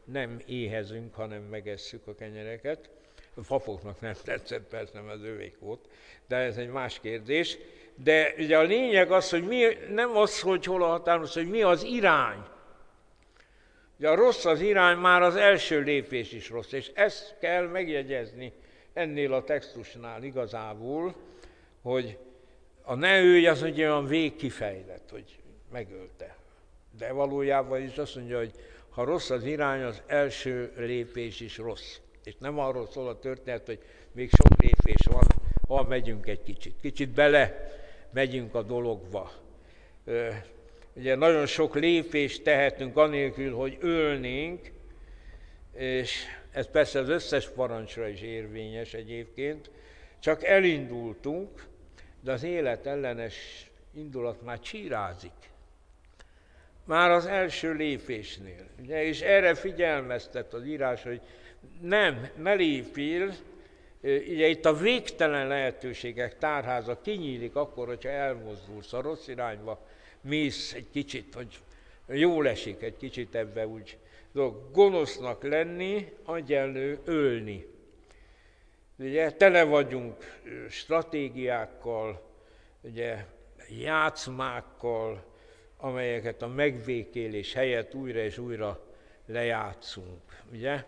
nem éhezünk, hanem megesszük a kenyereket. A papoknak nem tetszett, persze nem az övék volt, de ez egy más kérdés. De ugye a lényeg az, hogy mi, nem az, hogy hol a határos, hogy mi az irány. Ugye a rossz az irány, már az első lépés is rossz, és ezt kell megjegyezni ennél a textusnál igazából, hogy a ne ölj az ugye olyan végkifejlett, hogy megölte. De valójában is azt mondja, hogy ha rossz az irány, az első lépés is rossz. És nem arról szól a történet, hogy még sok lépés van, ha megyünk egy kicsit. Kicsit bele megyünk a dologba. Ugye nagyon sok lépést tehetünk anélkül, hogy ölnénk, és ez persze az összes parancsra is érvényes egyébként, csak elindultunk, de az élet ellenes indulat már csírázik. Már az első lépésnél. Ugye, és erre figyelmeztet az írás, hogy nem, ne lépjél, ugye itt a végtelen lehetőségek tárháza kinyílik akkor, hogyha elmozdulsz a rossz irányba, mész egy kicsit, hogy jól esik egy kicsit ebbe úgy. Gonosznak lenni, egyenlő ölni. Ugye tele vagyunk stratégiákkal, ugye játszmákkal, amelyeket a megvékélés helyett újra és újra lejátszunk. Ugye?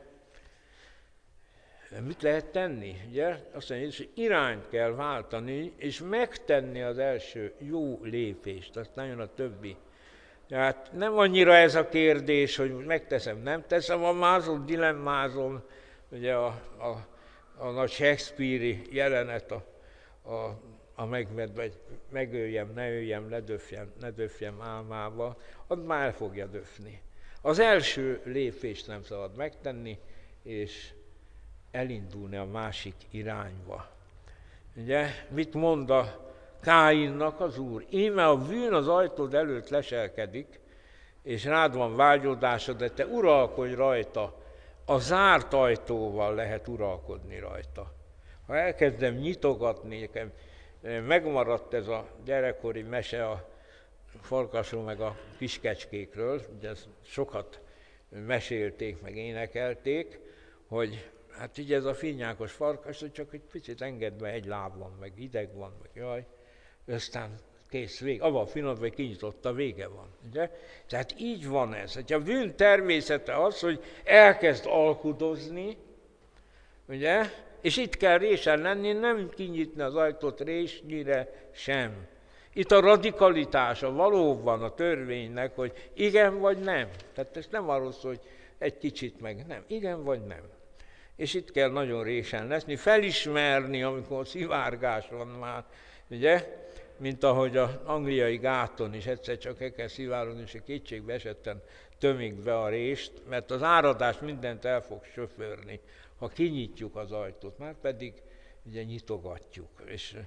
Mit lehet tenni? Ugye? Azt mondja, hogy irányt kell váltani, és megtenni az első jó lépést, aztán jön a többi. Tehát nem annyira ez a kérdés, hogy megteszem, nem teszem, a mázom, dilemmázom, ugye a, a, a nagy Shakespeare-i jelenet a, a, a megmed, vagy megöljem, ne öljem, ledöfjem, ne döfjem álmába, az már el fogja döfni. Az első lépést nem szabad megtenni, és elindulni a másik irányba. Ugye, mit mond a Káinnak az Úr? Íme a bűn az ajtód előtt leselkedik, és rád van vágyódásod, de te uralkodj rajta. A zárt ajtóval lehet uralkodni rajta. Ha elkezdem nyitogatni, nekem megmaradt ez a gyerekkori mese a farkasról meg a kiskecskékről, ugye ezt sokat mesélték, meg énekelték, hogy hát így ez a finnyákos farkas, hogy csak egy picit engedve egy láb van, meg ideg van, meg jaj, aztán kész, vég. Abban a pillanatban, hogy kinyitotta, vége van. Ugye? Tehát így van ez. Hogy a bűn természete az, hogy elkezd alkudozni, ugye? És itt kell résen lenni, nem kinyitni az ajtót résnyire sem. Itt a radikalitása valóban a törvénynek, hogy igen vagy nem. Tehát ez nem arról szól, hogy egy kicsit meg nem. Igen vagy nem. És itt kell nagyon résen leszni, felismerni, amikor szivárgás van már, ugye? Mint ahogy az angliai gáton is egyszer csak el kell szivárogni, és kétségbe esetten tömik be a rést, mert az áradás mindent el fog söpörni, ha kinyitjuk az ajtót, már pedig ugye nyitogatjuk. És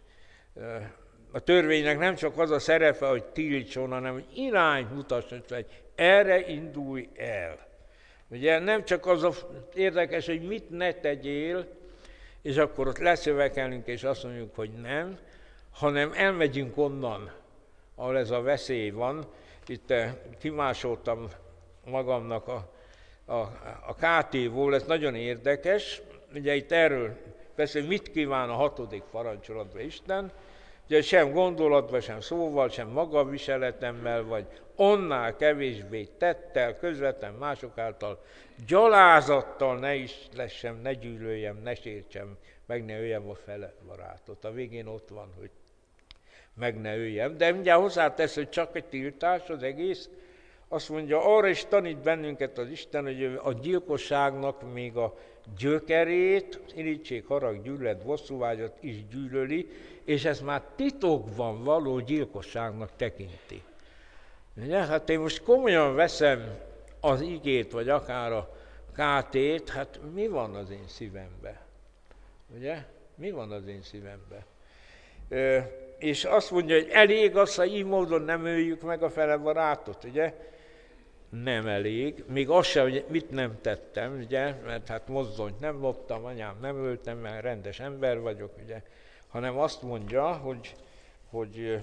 a törvénynek nem csak az a szerepe, hogy tiltson, hanem hogy irányt mutasson, hogy erre indulj el. Ugye nem csak az a érdekes, hogy mit ne tegyél, és akkor ott leszövekelünk, és azt mondjuk, hogy nem, hanem elmegyünk onnan, ahol ez a veszély van. Itt kimásoltam magamnak a, a, a ká té-ból, ez nagyon érdekes. Ugye itt erről beszél, mit kíván a hatodik parancsolatban Isten, ugye sem gondolatban, sem szóval, sem magaviseletemmel, vagy annál kevésbé tettel, közvetlen mások által, gyalázattal ne is lessem, ne gyűlöljem, ne sértsem, meg ne öljem a fele barátot. A végén ott van, hogy meg ne öljem. De mindjárt hozzátesz, hogy csak egy tiltás az egész. Azt mondja, arra is tanít bennünket az Isten, hogy a gyilkosságnak még a gyökerét, irítség, harag, gyűlölet, bosszúvágyat is gyűlöli, és ez már titokban való gyilkosságnak tekinti. Ugye? Hát én most komolyan veszem az igét, vagy akár a ká té-t, hát mi van az én szívemben? Ugye? Mi van az én szívemben? Ö, és azt mondja, hogy elég az, ha így módon nem öljük meg a fele barátot, ugye? Nem elég. Még az sem, hogy mit nem tettem, ugye? Mert hát mozdonyt nem loptam, anyám nem öltem, mert rendes ember vagyok, ugye? Hanem azt mondja, hogy, hogy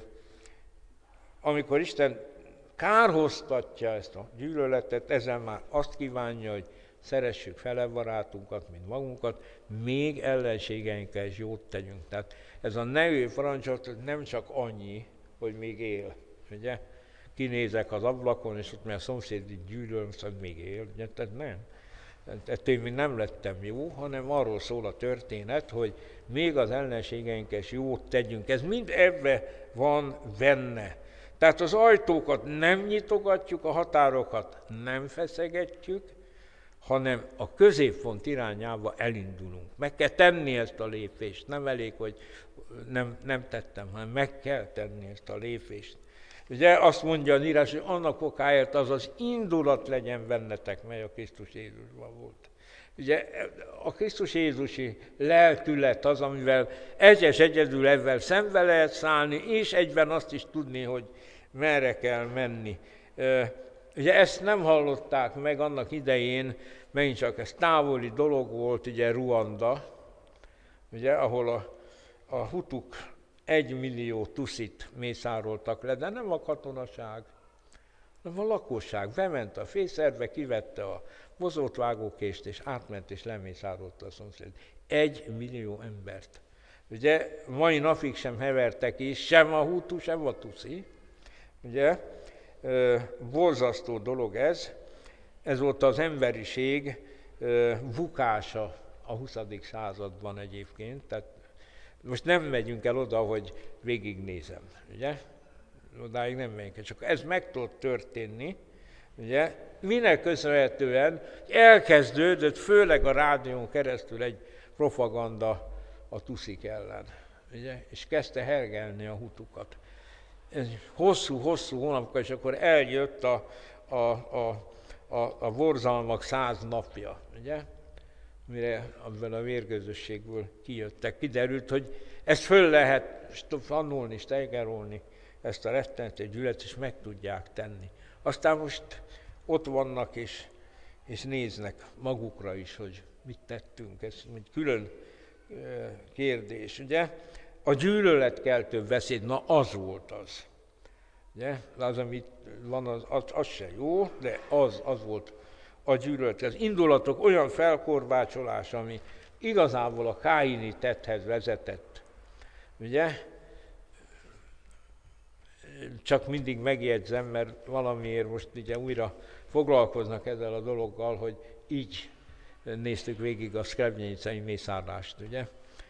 amikor Isten kárhoztatja ezt a gyűlöletet, ezzel már azt kívánja, hogy szeressük fele barátunkat, mint magunkat, még ellenségeinkkel is jót tegyünk. Tehát ez a nevű parancsot nem csak annyi, hogy még él, ugye? Kinézek az ablakon, és ott már a szomszéd így gyűlölöm, szóval még él, ugye? Tehát nem. Ettől még nem lettem jó, hanem arról szól a történet, hogy még az ellenségeinkkel is jót tegyünk. Ez mind ebbe van benne. Tehát az ajtókat nem nyitogatjuk, a határokat nem feszegetjük, hanem a középpont irányába elindulunk. Meg kell tenni ezt a lépést. Nem elég, hogy nem, nem tettem, hanem meg kell tenni ezt a lépést. Ugye azt mondja az írás, hogy annak okáért az az indulat legyen bennetek, mely a Krisztus Jézusban volt. Ugye a Krisztus Jézusi lelkület az, amivel egyes egyedül ebben szembe lehet szállni, és egyben azt is tudni, hogy merre kell menni. Ugye ezt nem hallották meg annak idején, megint csak ez távoli dolog volt, ugye Ruanda, ugye, ahol a, a hutuk egy millió tuszit mészároltak le, de nem a katonaság, hanem a lakosság. Bement a fészerbe, kivette a bozótvágókést, és átment és lemészárolta a szomszéd. Egy millió embert. Ugye mai napig sem hevertek is, sem a hutu, sem a tuszi. Ugye, borzasztó dolog ez. Ez volt az emberiség bukása a huszadik században egyébként. Tehát most nem megyünk el oda, hogy végignézem, ugye? Odáig nem megyünk el, csak ez meg tud történni, ugye? Minek köszönhetően elkezdődött, főleg a rádión keresztül egy propaganda a tuszik ellen, ugye? És kezdte hergelni a hutukat. Ez hosszú-hosszú hónapokkal, és akkor eljött a, a, a, a, a borzalmak száz napja, ugye? Mire abban a vérgözösségből kijöttek. Kiderült, hogy ezt föl lehet fannolni, steigerolni, ezt a rettenetes gyűlöletet, és meg tudják tenni. Aztán most ott vannak, és, és néznek magukra is, hogy mit tettünk. Ez egy külön kérdés, ugye? A gyűlöletkeltő beszéd, na az volt az. Ugye? Az, amit van, az, az, az se jó, de az, az volt a gyűlölet. Az indulatok olyan felkorbácsolása, ami igazából a káini tetthez vezetett. Ugye? Csak mindig megjegyzem, mert valamiért most ugye újra foglalkoznak ezzel a dologgal, hogy így néztük végig a srebrenicai mészárlást, ugye?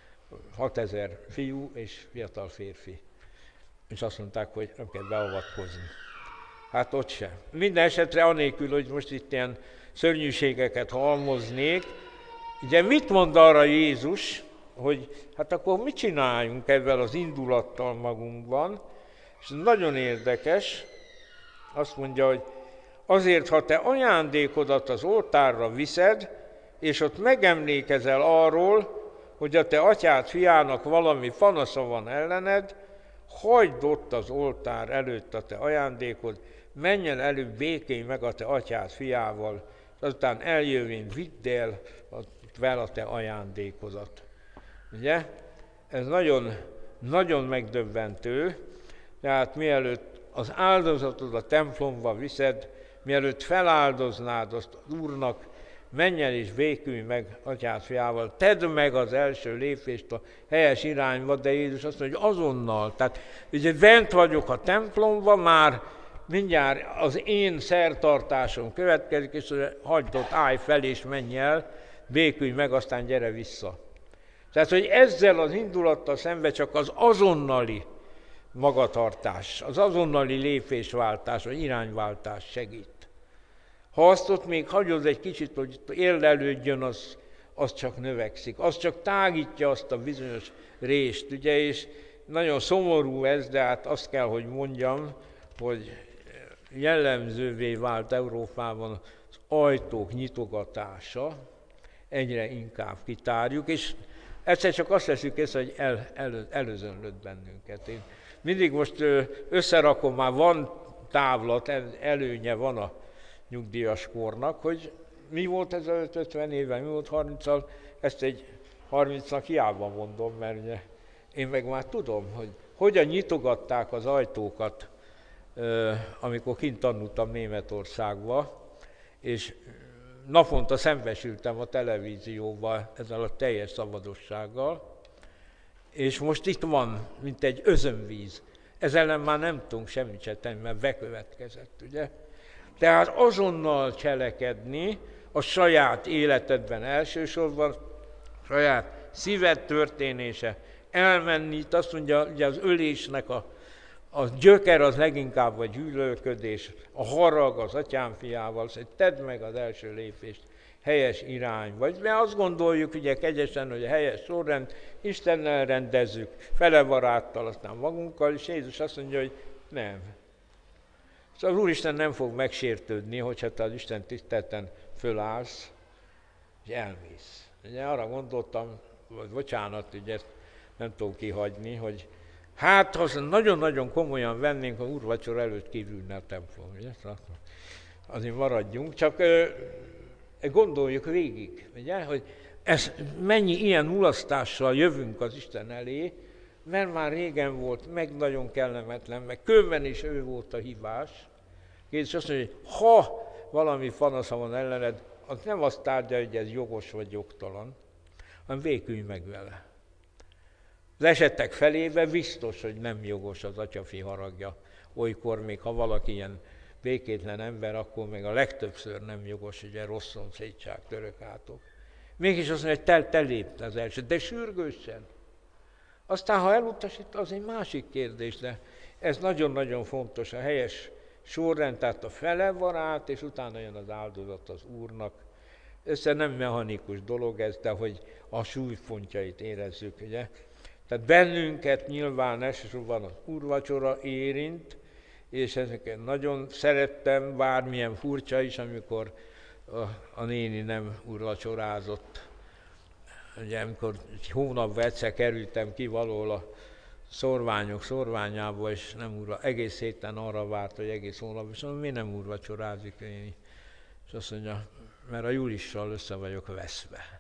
hatezer fiú és fiatal férfi. És azt mondták, hogy nem kell beavatkozni. Hát ott sem. Minden esetre anélkül, hogy most itt ilyen szörnyűségeket halmoznék, ugye mit mond arra Jézus, hogy hát akkor mit csináljunk ezzel az indulattal magunkban? És nagyon érdekes, azt mondja, hogy azért, ha te ajándékodat az oltárra viszed, és ott megemlékezel arról, hogy a te atyád fiának valami panasza van ellened, hagyd ott az oltár előtt a te ajándékod, menjen előbb békén meg a te atyád fiával, azután eljövén vidd el vel a te ajándékodat. Ugye? Ez nagyon, nagyon megdöbbentő, tehát mielőtt az áldozatot a templomba viszed, mielőtt feláldoznád azt az Úrnak, menj el és békülj meg atyád fiával, tedd meg az első lépést a helyes irányba, de Jézus azt mondja, hogy azonnal. Tehát ugye bent vagyok a templomba, már mindjárt az én szertartásom következik, és hagyd ott, állj fel és menj el, békülj meg, aztán gyere vissza. Tehát, hogy ezzel az indulattal szembe csak az azonnali magatartás, az azonnali lépésváltás, vagy irányváltás segít. Ha azt ott még hagyod egy kicsit, hogy érlelődjön, az, az csak növekszik, az csak tágítja azt a bizonyos rést, ugye, és nagyon szomorú ez, de hát azt kell, hogy mondjam, hogy jellemzővé vált Európában az ajtók nyitogatása, egyre inkább kitárjuk, és egyszer csak azt veszük észre, hogy el, el, előzönlött bennünket. Én mindig most összerakom, már van távlat, előnye van a nyugdíjas kornak, hogy mi volt ez ötven éve, mi volt harminccal, ezt egy harmincnak hiába mondom, mert ugye én meg már tudom, hogy hogyan nyitogatták az ajtókat, amikor kint tanultam Németországba, és naponta szembesültem a televízióval ezzel a teljes szabadossággal, és most itt van, mint egy özönvíz. Ez ellen már nem tudunk semmit se tenni, mert bekövetkezett, ugye? Tehát azonnal cselekedni a saját életedben elsősorban, saját szíved történése, elmenni, itt azt mondja, ugye az ölésnek a, a gyöker az leginkább a gyűlölködés, a harag az atyám fiával, hogy tedd meg az első lépést, helyes irány vagy. Mert azt gondoljuk, ugye kegyesen, hogy a helyes sorrend, Istennel rendezzük, felevaráttal, aztán magunkkal, és Jézus azt mondja, hogy nem. Szóval az Úristen nem fog megsértődni, hogyha te az Isten tiszteleten fölállsz, és elmész. Ugye arra gondoltam, vagy bocsánat, ugye ezt nem tudom kihagyni, hogy hát, ha nagyon-nagyon komolyan vennénk, a úrvacsora előtt kívülne a templom, ugye? Azért maradjunk, csak ö, gondoljuk végig, ugye, hogy ez, mennyi ilyen mulasztással jövünk az Isten elé, mert már régen volt, meg nagyon kellemetlen, meg különben is ő volt a hibás. Jézus azt mondja, hogy ha valami panasza van ellened, az nem azt tárgya, hogy ez jogos vagy jogtalan, hanem békülj meg vele. Az esetek felébe biztos, hogy nem jogos az atyafi haragja. Olykor még, ha valaki ilyen békétlen ember, akkor még a legtöbbször nem jogos, ugye rossz szomszédság, török átok. Mégis azt mondja, hogy te, te lépte az első, de sürgősen. Aztán, ha elutasít, az egy másik kérdés, de ez nagyon-nagyon fontos, a helyes sorrend, tehát a felevarát, és utána jön az áldozat az Úrnak. Össze nem mechanikus dolog ez, de hogy a súlypontjait érezzük, ugye. Tehát bennünket nyilván elsősorban az úrvacsora érint, és ezeket nagyon szerettem, bármilyen furcsa is, amikor a, a néni nem úrvacsorázott. Ugye, amikor egy hónapban egyszer kerültem ki valahol a szorványok szorványába, és nem úrva, egész héten arra várt, hogy egész hónap, és mondom, mi nem úrvacsorázik néni? És azt mondja, mert a Júlissal össze vagyok veszve.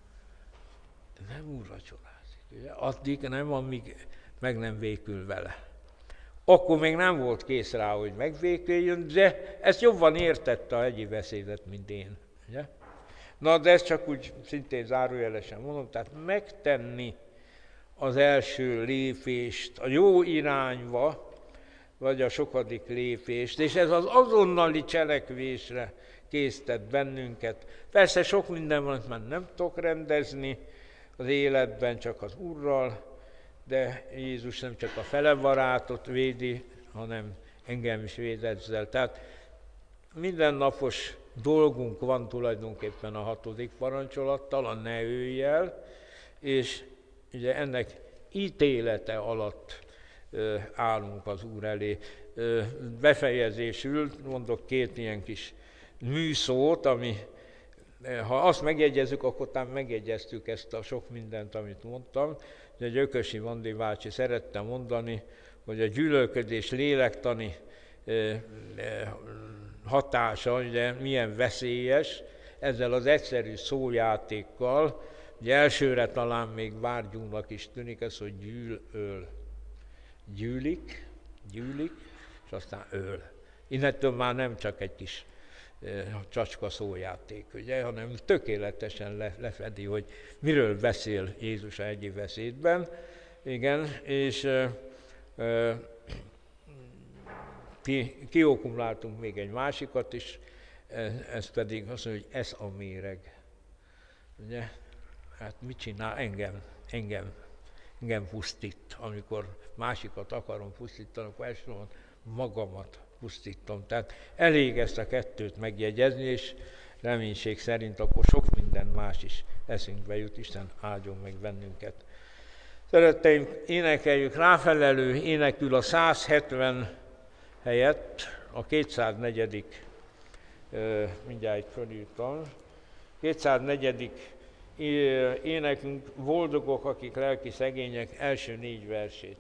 De nem úrvacsorázik. Ugye? Addig nem, amíg meg nem vékül vele. Akkor még nem volt kész rá, hogy megvéküljön, de ezt jobban értette a hegyi beszédet, mint én. Ugye? Na, de ezt csak úgy szintén zárójelesen mondom, tehát megtenni az első lépést a jó irányba, vagy a sokadik lépést, és ez az azonnali cselekvésre késztet bennünket. Persze sok minden van, már nem tudok rendezni az életben, csak az Úrral, de Jézus nem csak a felebarátot védi, hanem engem is véd ezzel. Tehát mindennapos dolgunk van tulajdonképpen a hatodik parancsolattal, a ne ölj el, és ugye ennek ítélete alatt ö, állunk az Úr elé. Ö, befejezésül mondok két ilyen kis műszót, ami, ha azt megjegyezzük, akkor talán megjegyeztük ezt a sok mindent, amit mondtam. Ugye Gyökösi Vandi bácsi szerette mondani, hogy a gyűlölködés lélektani ö, ö, hatása, ugye milyen veszélyes, ezzel az egyszerű szójátékkal, ugye elsőre talán még várgyúnak is tűnik ez, hogy gyűl-öl. Gyűlik, gyűlik, és aztán öl. Innentől már nem csak egy kis e, csacska szójáték, ugye, hanem tökéletesen le, lefedi, hogy miről beszél Jézus a hegyi beszédben. Igen, és e, e, ki, kiokumuláltunk még egy másikat is, ez pedig azt mondja, hogy ez a méreg. Ugye? Hát mit csinál? Engem, engem, engem pusztít. Amikor másikat akarom pusztítani, akkor elsősorban magamat pusztítom. Tehát elég ezt a kettőt megjegyezni, és reménység szerint akkor sok minden más is eszünkbe jut. Isten áldjon meg bennünket. Szeretteim, énekeljük ráfelelő énekül a száz hetven helyett a kétszáznegyedik mindjárt itt fölírtam, kétszáznegyedik énekünk boldogok, akik lelki szegények első négy versét.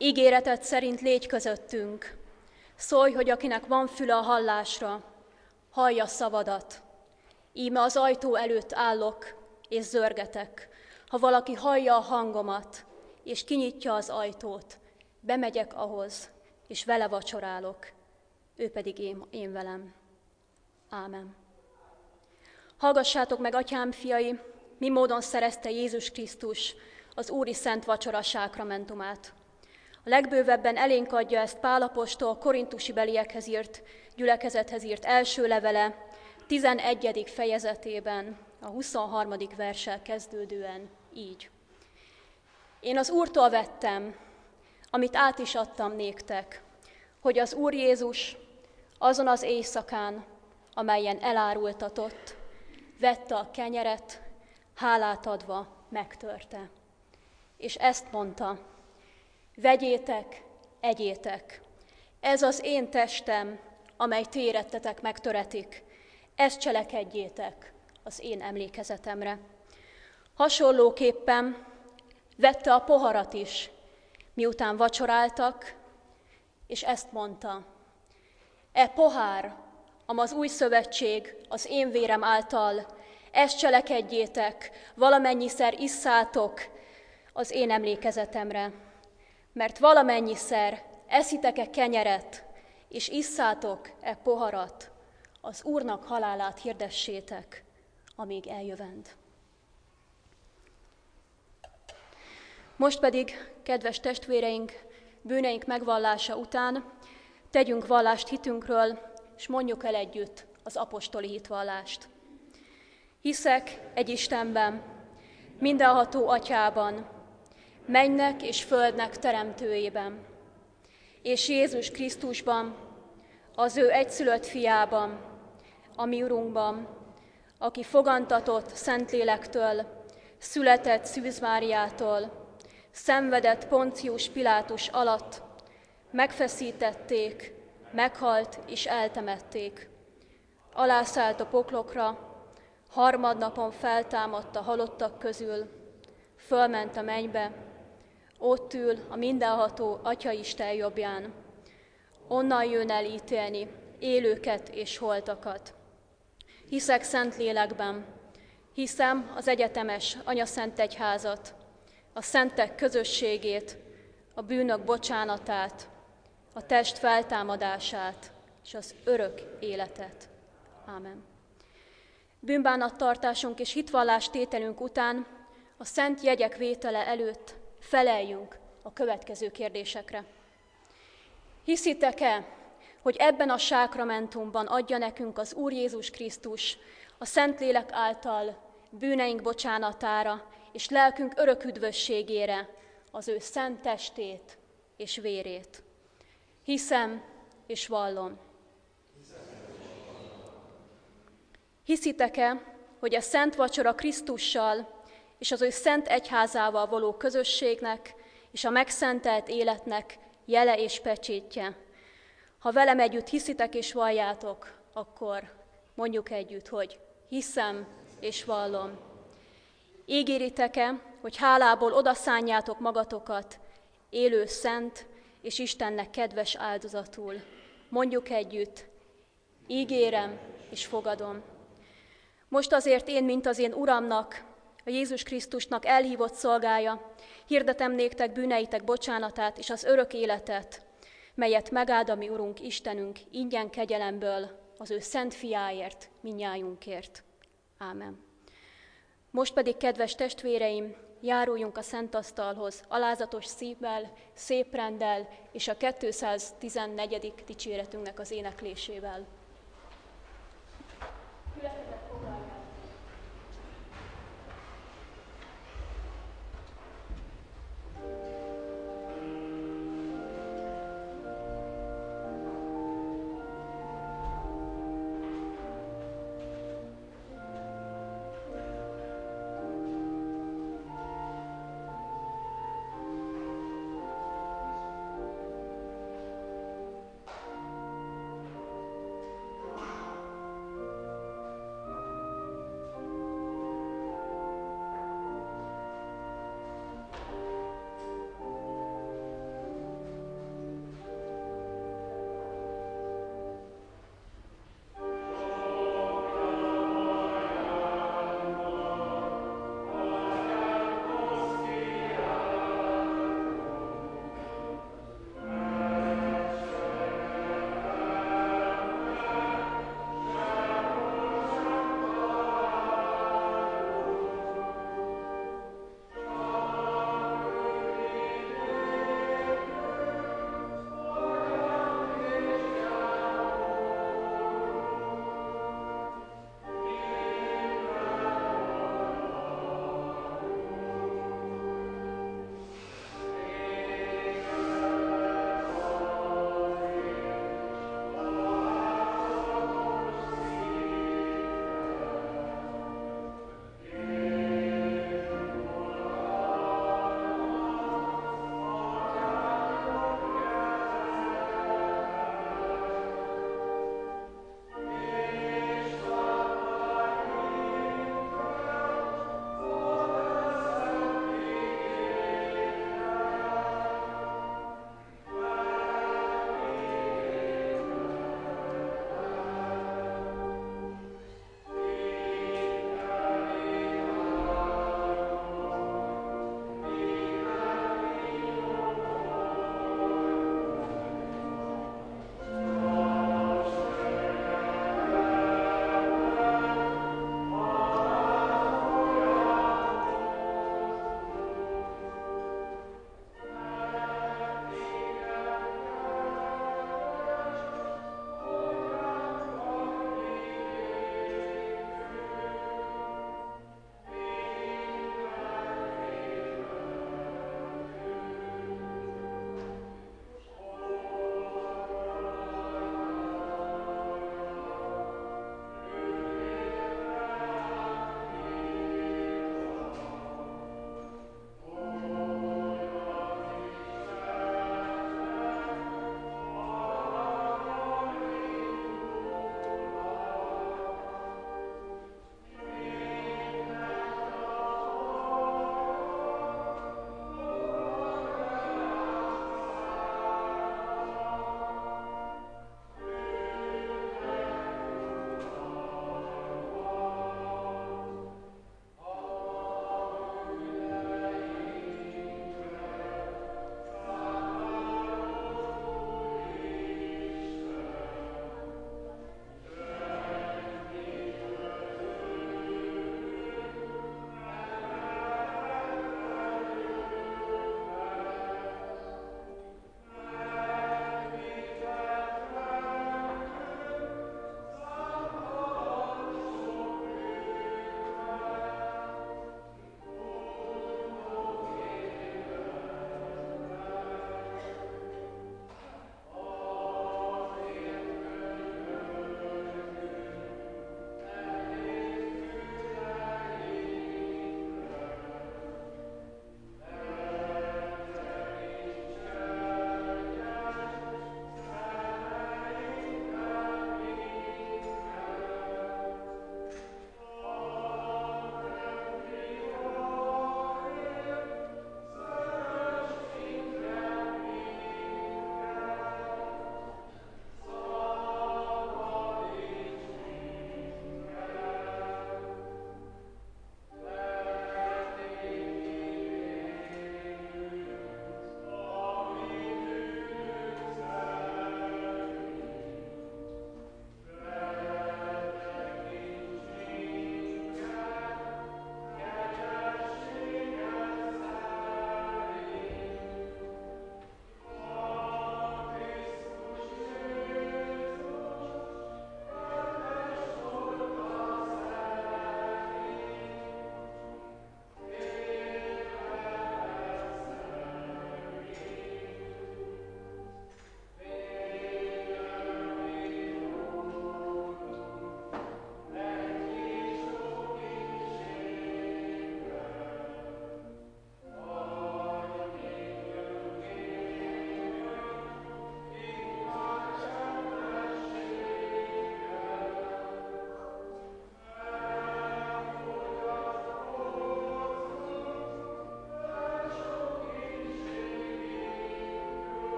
Ígéreted szerint légy közöttünk. Szólj, hogy akinek van füle a hallásra, hallja szavadat. Íme az ajtó előtt állok, és zörgetek. Ha valaki hallja a hangomat, és kinyitja az ajtót, bemegyek ahhoz, és vele vacsorálok, ő pedig én, én velem. Ámen. Hallgassátok meg, atyám fiai, mi módon szerezte Jézus Krisztus az Úri Szent Vacsora sákramentumát. A legbővebben elénk adja ezt Pál apostol korintusi beliekhez írt, gyülekezethez írt első levele, tizenegyedik fejezetében, a huszonharmadik verssel kezdődően így. Én az Úrtól vettem, amit át is adtam néktek, hogy az Úr Jézus azon az éjszakán, amelyen elárultatott, vette a kenyeret, hálát adva megtörte. És ezt mondta, vegyétek, egyétek, ez az én testem, amely ti érettetek megtöretik, ezt cselekedjétek az én emlékezetemre. Hasonlóképpen vette a poharat is, miután vacsoráltak, és ezt mondta, e pohár, am az új szövetség az én vérem által, ezt cselekedjétek, valamennyiszer isszátok az én emlékezetemre. Mert valamennyiszer eszitek-e kenyeret, és isszátok-e poharat, az Úrnak halálát hirdessétek, amíg eljövend. Most pedig, kedves testvéreink, bűneink megvallása után tegyünk vallást hitünkről, és mondjuk el együtt az apostoli hitvallást. Hiszek egy Istenben, mindenható Atyában, mennynek és földnek teremtőjében, és Jézus Krisztusban, az ő egyszülött fiában, a mi Urunkban, aki fogantatott Szentlélektől, született Szűz Máriától, szenvedett Poncius Pilátus alatt, megfeszítették, meghalt és eltemették. Alászállt a poklokra, harmadnapon feltámadt a halottak közül, fölment a mennybe, ott ül a mindenható Atyaisten jobbján. Onnan jön el ítélni élőket és holtakat. Hiszek Szentlélekben, hiszem az egyetemes Anyaszent Egyházat, a szentek közösségét, a bűnök bocsánatát, a test feltámadását és az örök életet. Ámen. Bűnbánattartásunk és hitvallás tételünk után a szent jegyek vétele előtt feleljünk a következő kérdésekre. Hiszitek-e, hogy ebben a sákramentumban adja nekünk az Úr Jézus Krisztus a Szentlélek által bűneink bocsánatára és lelkünk örök üdvösségére az ő szent testét és vérét? Hiszem és vallom. Hiszitek-e, hogy a szent vacsora Krisztussal és az ő szent egyházával való közösségnek és a megszentelt életnek jele és pecsétje? Ha velem együtt hiszitek és valljátok, akkor mondjuk együtt, hogy hiszem és vallom. Ígéritek-e, hogy hálából odaszánjátok magatokat élő szent és Istennek kedves áldozatul? Mondjuk együtt, ígérem és fogadom. Most azért én, mint az én Uramnak, a Jézus Krisztusnak elhívott szolgája, hirdetem néktek bűneitek bocsánatát és az örök életet, melyet megáld a mi Urunk Istenünk ingyen kegyelemből az ő szent fiáért, mindnyájunkért. Ámen. Most pedig, kedves testvéreim, járuljunk a szent asztalhoz alázatos szívvel, szép renddel és a kétszáztizennegyedik dicséretünknek az éneklésével.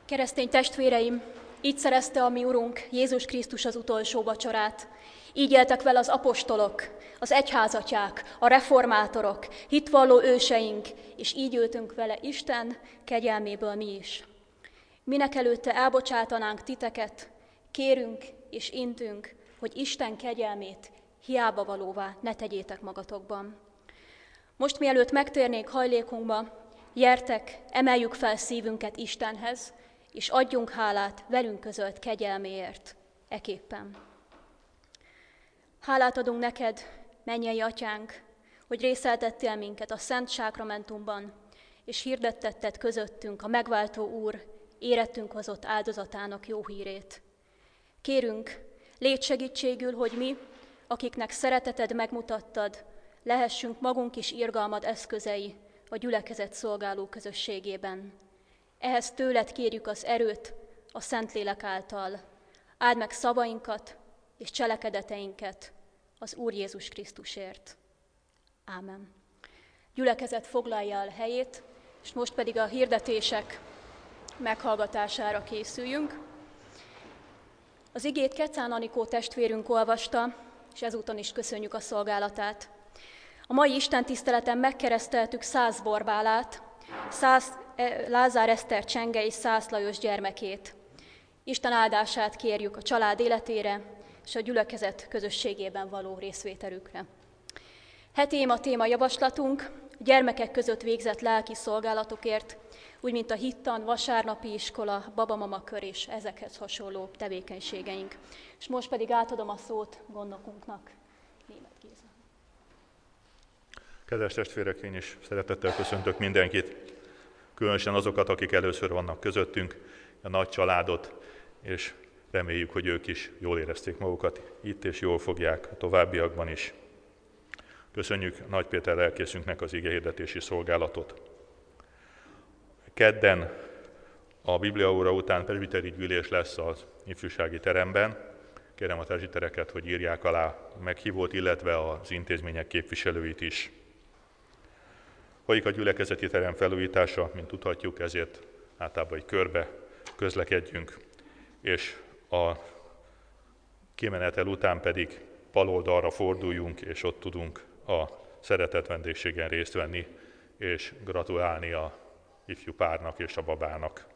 Keresztény testvéreim, így szerezte a mi Urunk Jézus Krisztus az utolsó vacsorát. Így éltek vele az apostolok, az egyházatják, a reformátorok, hitvalló őseink, és így ültünk vele Isten kegyelméből mi is. Minek előtte elbocsátanánk titeket, kérünk és intünk, hogy Isten kegyelmét hiába valóvá ne tegyétek magatokban. Most mielőtt megtérnénk hajlékunkba, gyertek, emeljük fel szívünket Istenhez, és adjunk hálát velünk közölt kegyelméért eképpen. Hálát adunk neked, mennyei atyánk, hogy részeltettél minket a Szent Sákramentumban, és hirdettetted közöttünk a megváltó Úr érettünk hozott áldozatának jó hírét. Kérünk, légy segítségül, hogy mi, akiknek szereteted megmutattad, lehessünk magunk is irgalmad eszközei a gyülekezet szolgáló közösségében. Ehhez tőled kérjük az erőt a Szentlélek által. Áld meg szavainkat és cselekedeteinket az Úr Jézus Krisztusért. Ámen. Gyülekezet foglalja el helyét, és most pedig a hirdetések meghallgatására készüljünk. Az igét Kecán Anikó testvérünk olvasta, és ezúton is köszönjük a szolgálatát. A mai istentiszteleten megkereszteltük Szász Borbálát, Szász, Lázár Eszter Csenge és Szász Lajos gyermekét. Isten áldását kérjük a család életére és a gyülekezet közösségében való részvételükre. Heti éma téma javaslatunk a gyermekek között végzett lelki szolgálatokért, úgy mint a hittan, vasárnapi iskola, babamama kör és ezekhez hasonló tevékenységeink. És most pedig átadom a szót gondnokunknak, Németh Géza. Kedves testvérek, én is szeretettel köszöntök mindenkit, különösen azokat, akik először vannak közöttünk, a nagy családot, és reméljük, hogy ők is jól érezték magukat itt, és jól fogják a továbbiakban is. Köszönjük Nagy Péter lelkészünknek az igehirdetési szolgálatot. Kedden a Bibliaóra után presbiteri gyűlés lesz az ifjúsági teremben. Kérem a presbitereket, hogy írják alá a meghívót, illetve az intézmények képviselőit is. Folyik a gyülekezeti terem felújítása, mint tudhatjuk, ezért általában egy körbe közlekedjünk, és a kimenetel után pedig baloldalra forduljunk, és ott tudunk a szeretett vendégségen részt venni, és gratulálni a ifjú párnak és a babának.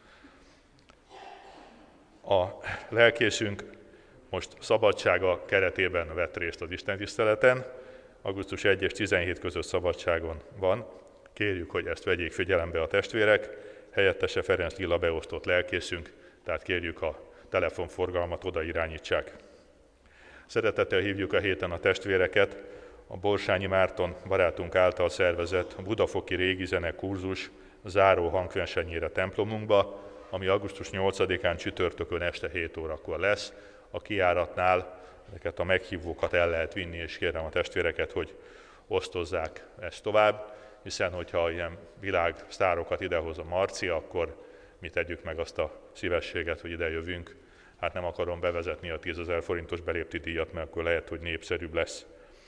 A lelkészünk most szabadsága keretében vett részt az istentiszteleten, augusztus elseje és tizenhét között szabadságon van. Kérjük, hogy ezt vegyék figyelembe a testvérek. Helyettese Ferenc Lilla beosztott lelkészünk, tehát kérjük a telefonforgalmat oda irányítsák. Szeretettel hívjuk a héten a testvéreket a Borsányi Márton barátunk által szervezett Budafoki Régizene kurzus záró hangversenyére templomunkba, ami augusztus nyolcadikán csütörtökön este hét órakor lesz. A kijáratnál ezeket a meghívókat el lehet vinni, és kérem a testvéreket, hogy osztozzák ezt tovább, hiszen hogyha ilyen világsztárokat idehoz a Marci, akkor mi tegyük meg azt a szívességet, hogy ide jövünk. Hát nem akarom bevezetni a tízezer forintos belépti díjat, mert akkor lehet, hogy népszerűbb lesz.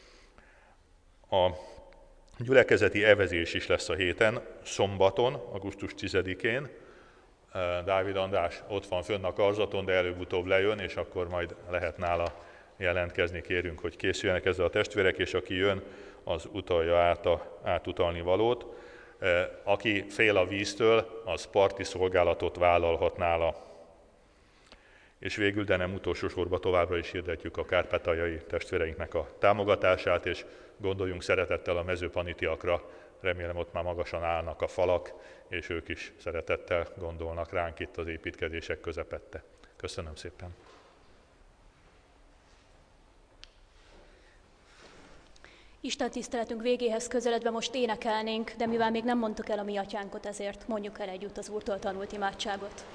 A gyülekezeti evezés is lesz a héten, szombaton, augusztus tizedikén. Dávid András ott van fönn a karzaton, de előbb-utóbb lejön, és akkor majd lehet nála jelentkezni, kérünk, hogy készüljenek ezzel a testvérek, és aki jön, az utalja át a átutalni valót. Aki fél a víztől, az parti szolgálatot vállalhat nála. És végül, de nem utolsó sorban továbbra is hirdetjük a kárpátaljai testvéreinknek a támogatását, és gondoljunk szeretettel a mezőpanitiakra, remélem ott már magasan állnak a falak, és ők is szeretettel gondolnak ránk itt az építkezések közepette. Köszönöm szépen! Isten tiszteletünk végéhez közeledve most énekelnénk, de mivel még nem mondtuk el a mi atyánkot, ezért mondjuk el együtt az Úrtól tanult imádságot.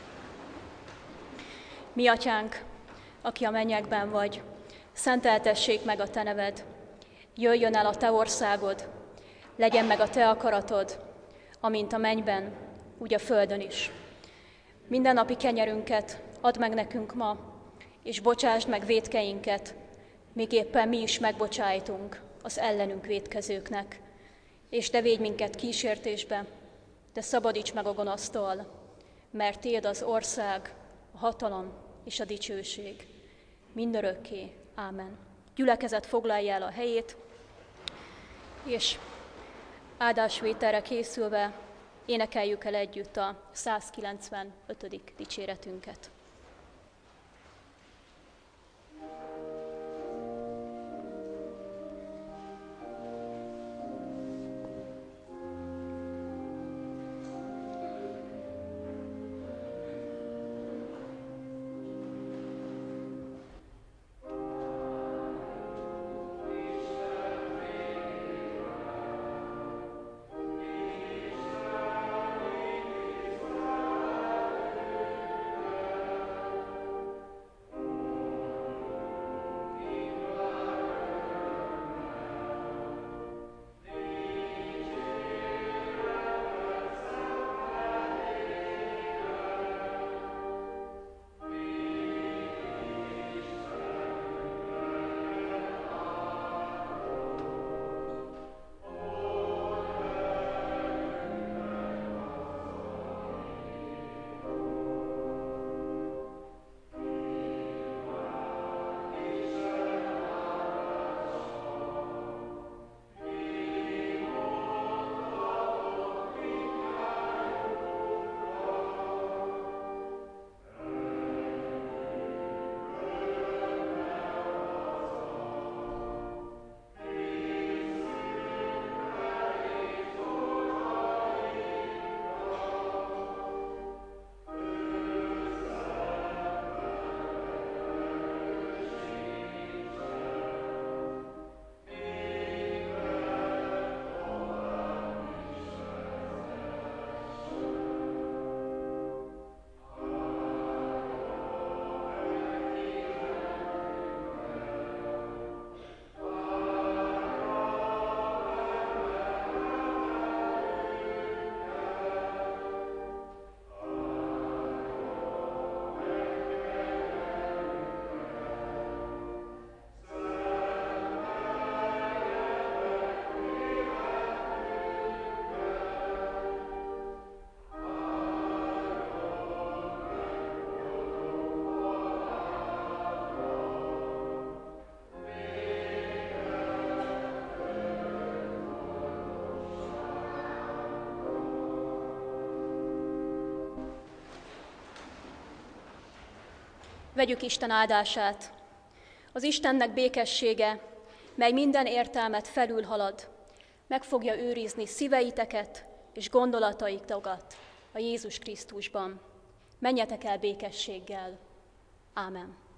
Mi atyánk, aki a mennyekben vagy, szenteltessék meg a te neved, jöjjön el a te országod, legyen meg a te akaratod, amint a mennyben, úgy a földön is. Minden napi kenyerünket add meg nekünk ma, és bocsásd meg vétkeinket, miképpen mi is megbocsájtunk az ellenünk vétkezőknek. És ne védj minket kísértésbe, de szabadíts meg a gonosztól, mert Tiéd az ország, a hatalom és a dicsőség. Mindörökké. Ámen. Gyülekezet foglalja el a helyét, és áldásvételre készülve énekeljük el együtt a százkilencvenötödik dicséretünket. Vegyük Isten áldását. Az Istennek békessége, mely minden értelmet felülhalad, meg fogja őrizni szíveiteket és gondolataitokat a Jézus Krisztusban. Menjetek el békességgel. Ámen.